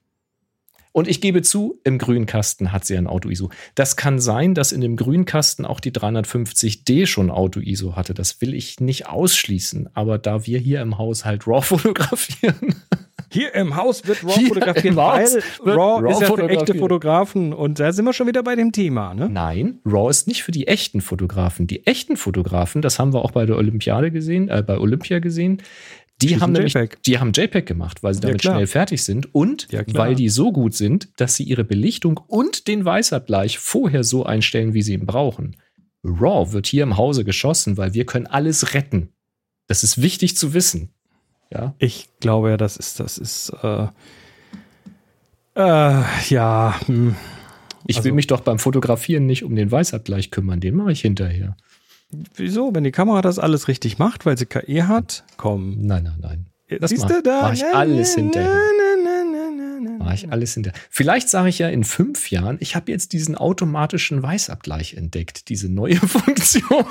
Speaker 1: Und ich gebe zu, im grünen Kasten hat sie ein Auto-I S O. Das kann sein, dass in dem grünen Kasten auch die dreihundertfünfzig D schon Auto-I S O hatte. Das will ich nicht ausschließen. Aber da wir hier im Haus halt RAW fotografieren.
Speaker 2: Hier im Haus wird RAW fotografiert, weil RAW, RAW ist ja für echte Fotografen. Und da sind wir schon wieder bei dem Thema, ne?
Speaker 1: Nein, RAW ist nicht für die echten Fotografen. Die echten Fotografen, das haben wir auch bei der Olympiade gesehen, äh, bei Olympia gesehen, Die haben, nämlich, die haben JPEG gemacht, weil sie damit ja, schnell fertig sind und ja, weil die so gut sind, dass sie ihre Belichtung und den Weißabgleich vorher so einstellen, wie sie ihn brauchen. RAW wird hier im Hause geschossen, weil wir können alles retten. Das ist wichtig zu wissen. Ja?
Speaker 2: Ich glaube ja, das ist, das ist, äh, äh, ja, hm.
Speaker 1: Ich
Speaker 2: Also-
Speaker 1: will mich doch beim Fotografieren nicht um den Weißabgleich kümmern, den mache ich hinterher.
Speaker 2: Wieso? Wenn die Kamera das alles richtig macht, weil sie K I hat, komm.
Speaker 1: Nein, nein, nein. Das
Speaker 2: Siehst
Speaker 1: mach,
Speaker 2: du da?
Speaker 1: mach ich
Speaker 2: Na,
Speaker 1: alles
Speaker 2: na,
Speaker 1: hinterher.
Speaker 2: na, na, na, na, na.
Speaker 1: Mach ich alles hinterher. Vielleicht sage ich ja in fünf Jahren, ich habe jetzt diesen automatischen Weißabgleich entdeckt, diese neue Funktion.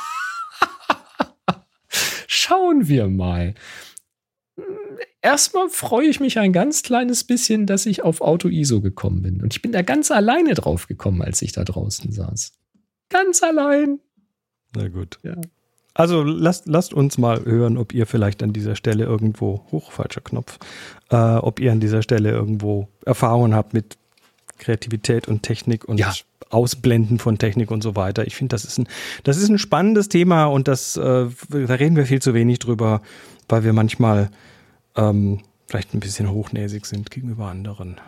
Speaker 1: Schauen wir mal. Erstmal freue ich mich ein ganz kleines bisschen, dass ich auf Auto-I S O gekommen bin. Und ich bin da ganz alleine drauf gekommen, als ich da draußen saß. Ganz allein.
Speaker 2: Na gut.
Speaker 1: Ja.
Speaker 2: Also lasst, lasst uns mal hören, ob ihr vielleicht an dieser Stelle irgendwo, hoch, falscher Knopf, äh, ob ihr an dieser Stelle irgendwo Erfahrungen habt mit Kreativität und Technik und
Speaker 1: Ja.
Speaker 2: Ausblenden von Technik und so weiter. Ich finde, das ist ein, das ist ein spannendes Thema und das, äh, da reden wir viel zu wenig drüber, weil wir manchmal ähm, vielleicht ein bisschen hochnäsig sind gegenüber anderen.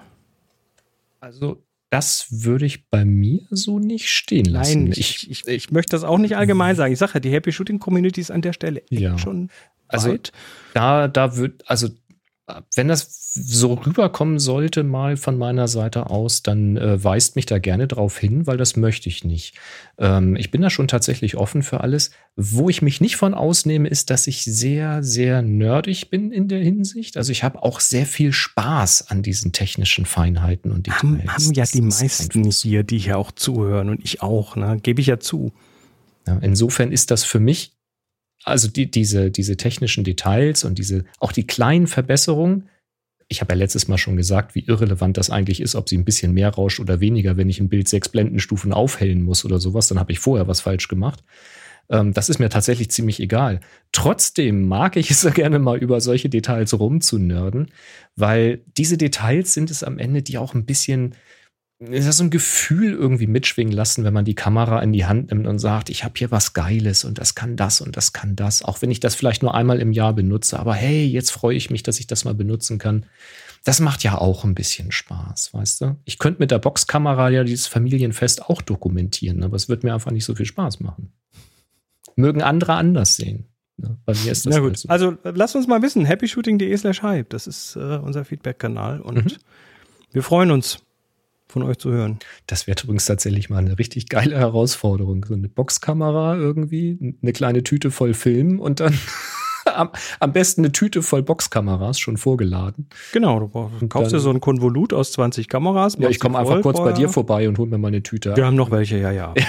Speaker 1: Also, das würde ich bei mir so nicht stehen lassen.
Speaker 2: Nein, ich, ich, ich möchte das auch nicht allgemein sagen. Ich sage ja, die Happy Shooting Community ist an der Stelle echt
Speaker 1: Ja.
Speaker 2: schon
Speaker 1: Also,
Speaker 2: weit.
Speaker 1: Da, da wird, also, wenn das so rüberkommen sollte, mal von meiner Seite aus, dann äh, weist mich da gerne drauf hin, weil das möchte ich nicht. Ähm, ich bin da schon tatsächlich offen für alles. Wo ich mich nicht von ausnehme, ist, dass ich sehr, sehr nerdig bin in der Hinsicht. Also ich habe auch sehr viel Spaß an diesen technischen Feinheiten und Details.
Speaker 2: Haben, haben ja
Speaker 1: Das
Speaker 2: die
Speaker 1: ist
Speaker 2: meisten
Speaker 1: einfach so.
Speaker 2: hier, die hier auch zuhören und ich auch, ne? Gebe ich ja zu.
Speaker 1: Ja, insofern ist das für mich, also die, diese, diese technischen Details und diese, auch die kleinen Verbesserungen. Ich habe ja letztes Mal schon gesagt, wie irrelevant das eigentlich ist, ob sie ein bisschen mehr rauscht oder weniger, wenn ich ein Bild sechs Blendenstufen aufhellen muss oder sowas, dann habe ich vorher was falsch gemacht. Ähm, das ist mir tatsächlich ziemlich egal. Trotzdem mag ich es ja gerne mal über solche Details rumzunörden, weil diese Details sind es am Ende, die auch ein bisschen ist das so ein Gefühl irgendwie mitschwingen lassen, wenn man die Kamera in die Hand nimmt und sagt, ich habe hier was Geiles und das kann das und das kann das. Auch wenn ich das vielleicht nur einmal im Jahr benutze. Aber hey, jetzt freue ich mich, dass ich das mal benutzen kann. Das macht ja auch ein bisschen Spaß, weißt du? Ich könnte mit der Boxkamera ja dieses Familienfest auch dokumentieren, aber es wird mir einfach nicht so viel Spaß machen. Mögen andere anders sehen. Ja, bei mir ist das
Speaker 2: Na gut,
Speaker 1: halt so.
Speaker 2: also lasst uns mal wissen, happyshooting.de slash hype. Das ist äh, unser Feedback-Kanal und
Speaker 1: Mhm.
Speaker 2: wir freuen uns, von euch zu hören.
Speaker 1: Das wäre übrigens tatsächlich mal eine richtig geile Herausforderung. So eine Boxkamera irgendwie, eine kleine Tüte voll Film und dann am, am besten eine Tüte voll Boxkameras schon vorgeladen.
Speaker 2: Genau, du brauchst,
Speaker 1: Und
Speaker 2: kaufst dir
Speaker 1: dann-
Speaker 2: so ein Konvolut aus zwanzig Kameras.
Speaker 1: Ja,
Speaker 2: machst
Speaker 1: ich komme
Speaker 2: die
Speaker 1: einfach
Speaker 2: voll
Speaker 1: kurz bei
Speaker 2: vorher.
Speaker 1: dir vorbei und hol mir mal eine Tüte.
Speaker 2: Wir haben noch welche, ja, ja.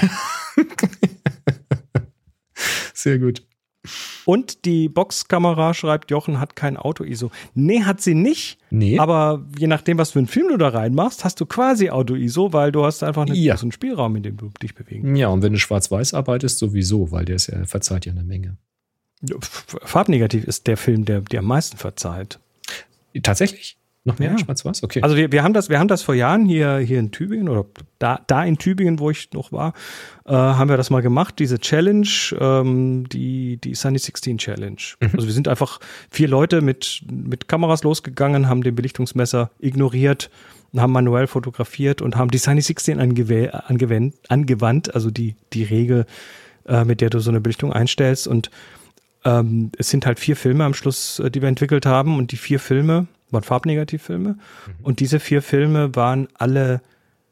Speaker 1: Sehr gut.
Speaker 2: Und die Boxkamera, schreibt Jochen, hat kein Auto-I S O. Nee, hat sie nicht.
Speaker 1: Nee.
Speaker 2: Aber je nachdem, was für einen Film du da reinmachst, hast du quasi Auto-I S O, weil du hast einfach einen
Speaker 1: Ja.
Speaker 2: großen Spielraum, in dem du dich bewegen.
Speaker 1: Ja, und wenn du schwarz-weiß arbeitest, sowieso, weil der ist ja, verzeiht ja eine Menge.
Speaker 2: F- Farbnegativ ist der Film, der dir am meisten verzeiht.
Speaker 1: Tatsächlich? Noch mehr
Speaker 2: Ja.
Speaker 1: schwarz-weiß? Okay.
Speaker 2: Also wir, wir haben das, wir haben das vor Jahren hier, hier in Tübingen oder da, da in Tübingen, wo ich noch war, äh, haben wir das mal gemacht, diese Challenge, ähm, die, die Sunny sechzehn Challenge.
Speaker 1: Mhm.
Speaker 2: Also wir sind einfach vier Leute mit, mit Kameras losgegangen, haben den Belichtungsmesser ignoriert, haben manuell fotografiert und haben die Sunny sechzehn angew- angewendet, angewandt, also die, die Regel, äh, mit der du so eine Belichtung einstellst. Und ähm, es sind halt vier Filme am Schluss, äh, die wir entwickelt haben und die vier Filme waren Farbnegativfilme. Und diese vier Filme waren alle,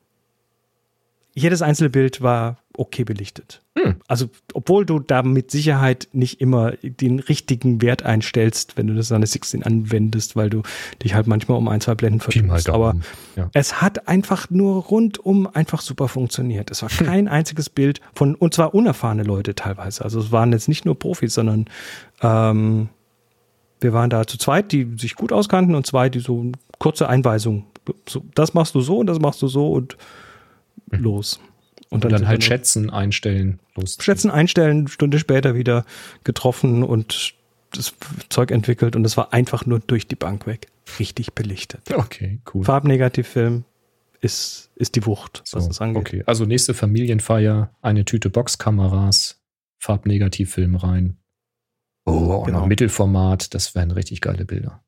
Speaker 2: jedes einzelne Bild war okay belichtet.
Speaker 1: Hm.
Speaker 2: Also, obwohl du da mit Sicherheit nicht immer den richtigen Wert einstellst, wenn du das an der sechzehn anwendest, weil du dich halt manchmal um ein, zwei Blenden
Speaker 1: Pi mal
Speaker 2: vertust. Aber
Speaker 1: Daumen. Ja.
Speaker 2: es hat einfach nur rundum einfach super funktioniert. Es war kein einziges Bild von, und zwar unerfahrene Leute teilweise. Also es waren jetzt nicht nur Profis, sondern ähm, wir waren da zu zweit, die sich gut auskannten und zwei, die so kurze Einweisungen. So, das machst du so und das machst du so und los.
Speaker 1: Und dann,
Speaker 2: sind
Speaker 1: halt
Speaker 2: wir noch-
Speaker 1: schätzen, einstellen, los.
Speaker 2: Schätzen, einstellen, Stunde später wieder getroffen und das Zeug entwickelt und es war einfach nur durch die Bank weg. Richtig belichtet.
Speaker 1: Okay, cool.
Speaker 2: Farbnegativfilm ist, ist die Wucht, was
Speaker 1: So,
Speaker 2: das angeht.
Speaker 1: okay, also nächste Familienfeier, eine Tüte Boxkameras, Farbnegativfilm rein. Oh, auch
Speaker 2: Genau.
Speaker 1: noch Mittelformat, das wären richtig geile Bilder.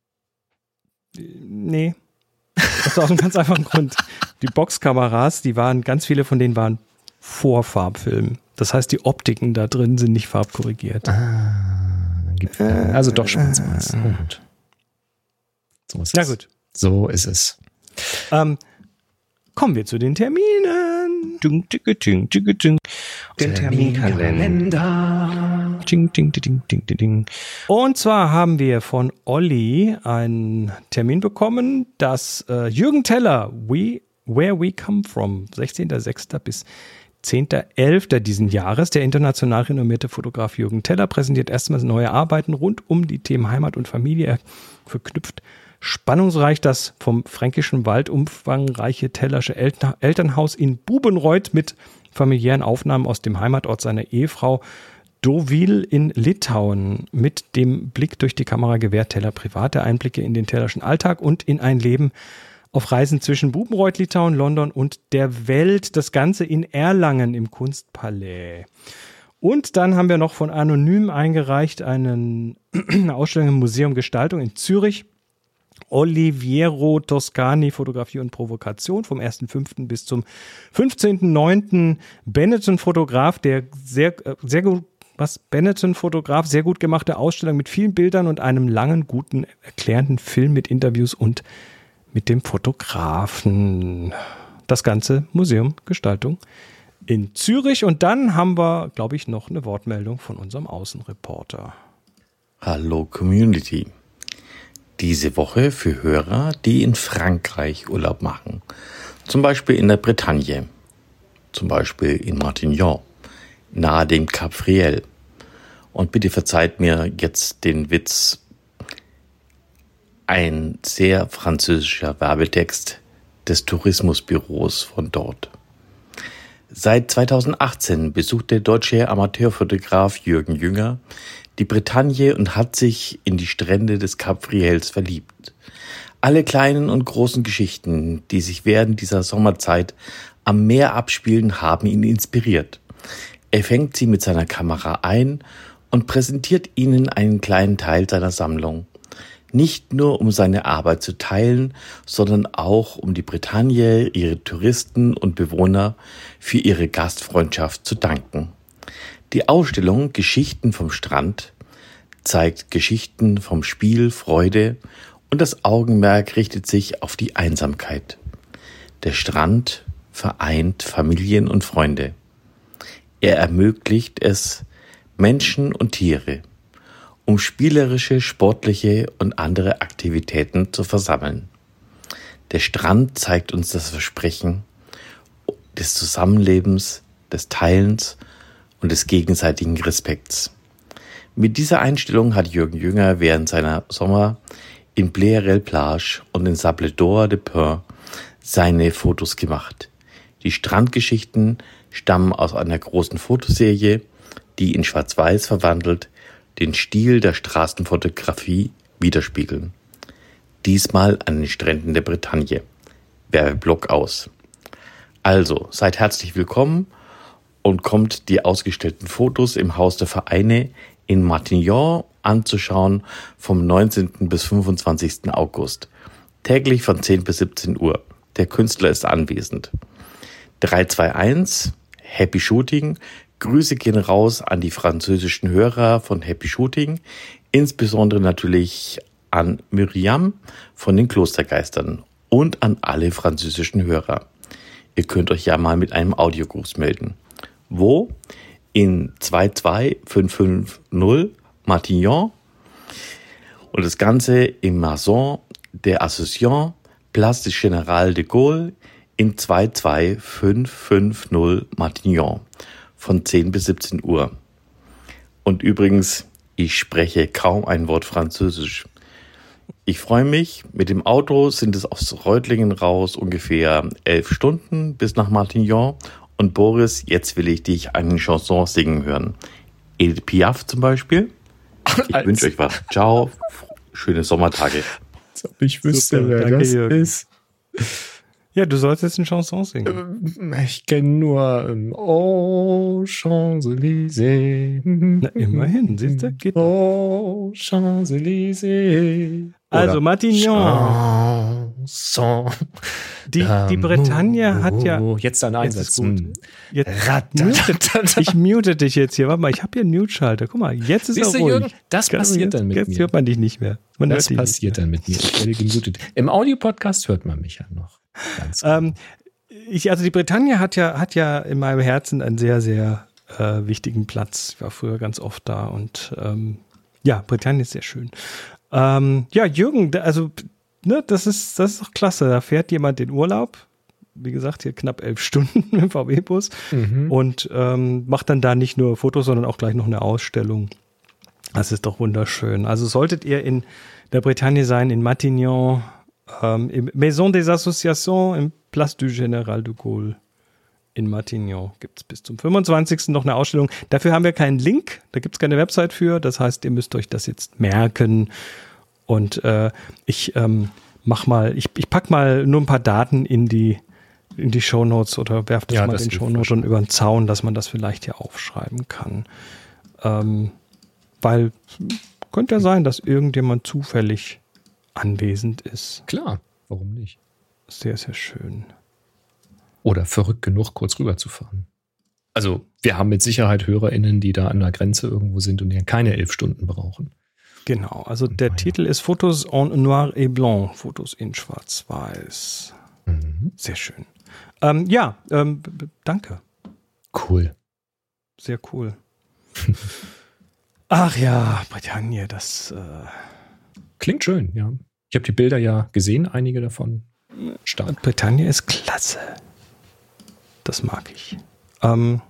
Speaker 2: Nee. Das ist aus einem ganz einfachen Grund. Die Boxkameras, die waren, ganz viele von denen waren vor Farbfilm. Das heißt, die Optiken da drin sind nicht farbkorrigiert.
Speaker 1: Ah, dann gibt's also doch schwarz-weiß. Oh, gut. So ist
Speaker 2: Na
Speaker 1: es.
Speaker 2: gut.
Speaker 1: So ist es.
Speaker 2: Ähm, kommen wir zu den Terminen. Ding, ding, ding, ding, ding.
Speaker 1: Den Terminkalender.
Speaker 2: Ding, ding, ding, ding, ding, ding. Und zwar haben wir von Olli einen Termin bekommen, dass äh, Jürgen Teller, We, Where We Come From, sechzehnter sechster bis zehnter elfter diesen Jahres. Der international renommierte Fotograf Jürgen Teller präsentiert erstmals neue Arbeiten rund um die Themen Heimat und Familie. Er verknüpft spannungsreich das vom Fränkischen Wald umfangreiche Tellersche Eltern- Elternhaus in Bubenreuth mit familiären Aufnahmen aus dem Heimatort seiner Ehefrau Deauville in Litauen. Mit dem Blick durch die Kamera gewährt Teller private Einblicke in den tellerschen Alltag und in ein Leben auf Reisen zwischen Bubenreuth, Litauen, London und der Welt. Das Ganze in Erlangen im Kunstpalais. Und dann haben wir noch von Anonym eingereicht einen, eine Ausstellung im Museum Gestaltung in Zürich. Oliviero Toscani, Fotografie und Provokation vom ersten fünften bis zum fünfzehnten neunten Benetton-Fotograf, der sehr, sehr gut, was Benetton-Fotograf, sehr gut gemachte Ausstellung mit vielen Bildern und einem langen, guten, erklärenden Film mit Interviews und mit dem Fotografen. Das ganze Museum Gestaltung in Zürich. Und dann haben wir, glaube ich, noch eine Wortmeldung von unserem Außenreporter.
Speaker 4: Hallo Community. Diese Woche für Hörer, die in Frankreich Urlaub machen. Zum Beispiel in der Bretagne. Zum Beispiel in Martignan, nahe dem Cap Friel. Und bitte verzeiht mir jetzt den Witz. Ein sehr französischer Werbetext des Tourismusbüros von dort. Seit zweitausendachtzehn besucht der deutsche Amateurfotograf Jürgen Jünger die Bretagne und hat sich in die Strände des Cap Friels verliebt. Alle kleinen und großen Geschichten, die sich während dieser Sommerzeit am Meer abspielen, haben ihn inspiriert. Er fängt sie mit seiner Kamera ein und präsentiert ihnen einen kleinen Teil seiner Sammlung. Nicht nur um seine Arbeit zu teilen, sondern auch um die Bretagne, ihre Touristen und Bewohner für ihre Gastfreundschaft zu danken. Die Ausstellung Geschichten vom Strand zeigt Geschichten vom Spiel, Freude und das Augenmerk richtet sich auf die Einsamkeit. Der Strand vereint Familien und Freunde. Er ermöglicht es Menschen und Tiere, um spielerische, sportliche und andere Aktivitäten zu versammeln. Der Strand zeigt uns das Versprechen des Zusammenlebens, des Teilens und des gegenseitigen Respekts. Mit dieser Einstellung hat Jürgen Jünger während seiner Sommer in Pleyel-Plage und in Sable d'Or de Pin seine Fotos gemacht. Die Strandgeschichten stammen aus einer großen Fotoserie, die in Schwarz-Weiß verwandelt den Stil der Straßenfotografie widerspiegeln. Diesmal an den Stränden der Bretagne. Werbeblock aus. Also, seid herzlich willkommen und kommt die ausgestellten Fotos im Haus der Vereine in Martignan anzuschauen vom neunzehnten bis fünfundzwanzigsten August. Täglich von zehn bis siebzehn Uhr. Der Künstler ist anwesend. drei zwei eins Happy Shooting. Grüße gehen raus an die französischen Hörer von Happy Shooting, insbesondere natürlich an Myriam von den Klostergeistern und an alle französischen Hörer. Ihr könnt euch ja mal mit einem Audiogruß melden. Wo? In zwei zwei fünf fünf null Martignan und das Ganze im Maison der Association Place du Général de Gaulle in zwei zwei fünf fünf null Martignan von zehn bis siebzehn Uhr. Und übrigens, ich spreche kaum ein Wort Französisch. Ich freue mich, mit dem Auto sind es aus Reutlingen raus ungefähr elf Stunden bis nach Martignan. Und Boris, jetzt will ich dich eine Chanson singen hören. Edith Piaf zum Beispiel. Ich wünsche euch was. Ciao, schöne Sommertage.
Speaker 1: Ich wüsste,
Speaker 2: Super,
Speaker 1: wer
Speaker 2: danke,
Speaker 1: das
Speaker 2: Jürgen.
Speaker 1: ist.
Speaker 2: Ja, du sollst jetzt eine Chanson singen.
Speaker 1: Ich kenne nur ähm, Oh, Champs-Élysées.
Speaker 2: Na, immerhin, siehst du, geht.
Speaker 1: Oh, Champs-Élysées.
Speaker 2: Also, Martignan.
Speaker 1: Chanson.
Speaker 2: Die, die Bretagne hat ja.
Speaker 1: Jetzt ein Einsatz.
Speaker 2: Jetzt ist gut. Jetzt mute, ich mute dich jetzt hier. Warte mal, ich habe hier einen Mute-Schalter. Guck mal, jetzt ist
Speaker 1: Siehst
Speaker 2: er
Speaker 1: du,
Speaker 2: ruhig.
Speaker 1: Jürgen, das
Speaker 2: Kann-
Speaker 1: passiert dann mit
Speaker 2: jetzt
Speaker 1: mir.
Speaker 2: hört man dich nicht mehr. Man
Speaker 1: Das
Speaker 2: hört dich
Speaker 1: passiert dann mit mir. Ich werde gemutet. Im Audiopodcast hört man mich ja noch. Ganz gut.
Speaker 2: Ähm, ich, also die Bretagne hat ja, hat ja in meinem Herzen einen sehr, sehr äh, wichtigen Platz. Ich war früher ganz oft da und ähm, ja, Bretagne ist sehr schön. Ähm, ja, Jürgen, also ne, das ist, das ist doch klasse. Da fährt jemand in Urlaub, wie gesagt, hier knapp elf Stunden mit dem V W-Bus mhm. und ähm, macht dann da nicht nur Fotos, sondern auch gleich noch eine Ausstellung. Das ist doch wunderschön. Also solltet ihr in der Bretagne sein, in Matignon, ähm, im Maison des Associations, im Place du Général de Gaulle in Matignon gibt es bis zum fünfundzwanzigsten noch eine Ausstellung. Dafür haben wir keinen Link, da gibt es keine Website für. Das heißt, ihr müsst euch das jetzt merken. Und äh, ich ähm, mach mal, ich, ich pack mal nur ein paar Daten in die in die Shownotes oder werf das ja, mal das in die Shownotes und über den Zaun, dass man das vielleicht hier aufschreiben kann. Ähm, weil könnte ja sein, dass irgendjemand zufällig anwesend ist.
Speaker 1: Klar, warum nicht?
Speaker 2: Sehr, sehr schön.
Speaker 1: Oder verrückt genug, kurz rüber zu fahren. Also wir haben mit Sicherheit HörerInnen, die da an der Grenze irgendwo sind und die keine elf Stunden brauchen.
Speaker 2: Genau, also der Titel ist Fotos en noir et blanc, Fotos in schwarz-weiß. Mhm. Sehr schön. Ähm, ja, ähm, b- danke.
Speaker 1: Cool.
Speaker 2: Sehr cool. Ach ja, Bretagne, das äh
Speaker 1: klingt schön, ja. Ich habe die Bilder ja gesehen, einige davon. Stark.
Speaker 2: Bretagne ist klasse. Das mag ich. Ähm,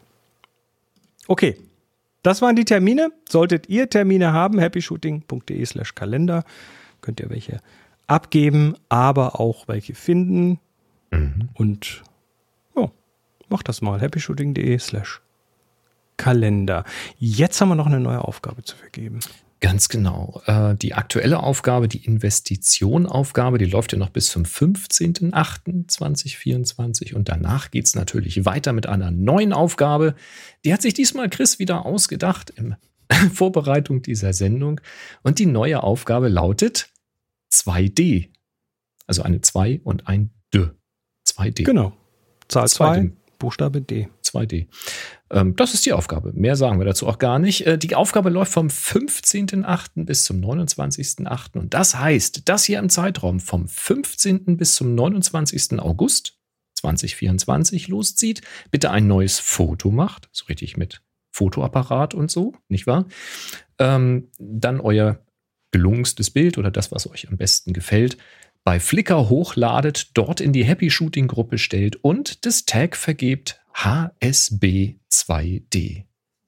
Speaker 2: okay, das waren die Termine. Solltet ihr Termine haben, happyshooting.de slash Kalender, könnt ihr welche abgeben, aber auch welche finden. Mhm. Und ja, macht das mal. happyshooting.de slash Kalender. Jetzt haben wir noch eine neue Aufgabe zu vergeben.
Speaker 1: Ganz genau. Äh, die aktuelle Aufgabe, die Investition-Aufgabe, die läuft ja noch bis zum fünfzehnten achten zweitausendvierundzwanzig und danach geht es natürlich weiter mit einer neuen Aufgabe. Die hat sich diesmal Chris wieder ausgedacht in Vorbereitung dieser Sendung und die neue Aufgabe lautet zwei D. Also eine zwei und ein D. zwei D.
Speaker 2: Genau. Zahl zwei, Buchstabe D.
Speaker 1: zwei D. Ähm, das ist die Aufgabe. Mehr sagen wir dazu auch gar nicht. Äh, die Aufgabe läuft vom fünfzehnten achten bis zum neunundzwanzigsten achten Und das heißt, dass ihr im Zeitraum vom fünfzehnten bis zum neunundzwanzigsten August zweitausendvierundzwanzig loszieht, bitte ein neues Foto macht, so richtig mit Fotoapparat und so, nicht wahr? Ähm, dann euer gelungenstes Bild oder das, was euch am besten gefällt, bei Flickr hochladet, dort in die Happy Shooting Gruppe stellt und das Tag vergebt H S B zwei D.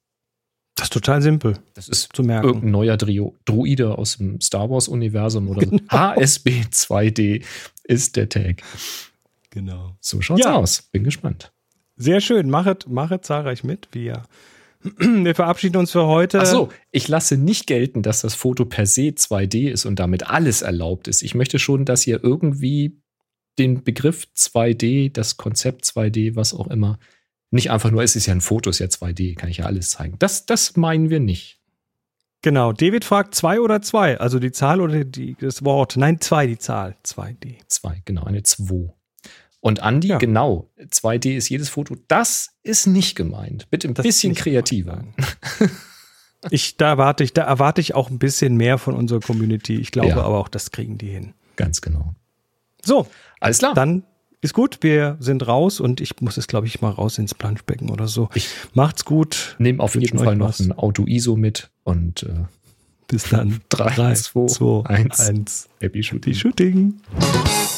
Speaker 2: Das ist total simpel.
Speaker 1: Das ist
Speaker 2: zu merken.
Speaker 1: Irgendein neuer Drio- Druide aus dem Star Wars Universum oder genau. so. H S B zwei D ist der Tag.
Speaker 2: Genau.
Speaker 1: So schaut's ja. aus. Bin gespannt.
Speaker 2: Sehr schön. Machet, machet zahlreich mit. Wir, wir verabschieden uns für heute.
Speaker 1: Ach so, ich lasse nicht gelten, dass das Foto per se zwei D ist und damit alles erlaubt ist. Ich möchte schon, dass ihr irgendwie den Begriff zwei D, das Konzept zwei D, was auch immer, nicht einfach nur, es ist ja ein Foto, ist ja zwei D, kann ich ja alles zeigen. Das, das meinen wir nicht.
Speaker 2: Genau, David fragt zwei oder zwei, also die Zahl oder die, das Wort. Nein, zwei, die Zahl, zwei D.
Speaker 1: Zwei, genau, eine zwei. Und Andi, ja. genau, zwei D ist jedes Foto. Das ist nicht gemeint. Bitte ein das bisschen kreativer.
Speaker 2: ich, da erwarte ich, da erwarte ich auch ein bisschen mehr von unserer Community. Ich glaube ja. aber auch, das kriegen die hin.
Speaker 1: Ganz genau.
Speaker 2: So,
Speaker 1: alles klar.
Speaker 2: Dann ist gut, wir sind raus und ich muss jetzt, glaube ich, mal raus ins Planschbecken oder so.
Speaker 1: Ich
Speaker 2: Macht's gut.
Speaker 1: Nehme auf jeden Fall noch was. Ein Auto-I S O mit und äh,
Speaker 2: bis dann.
Speaker 1: drei, zwei, eins.
Speaker 2: Happy Shooting.
Speaker 1: Happy Shooting.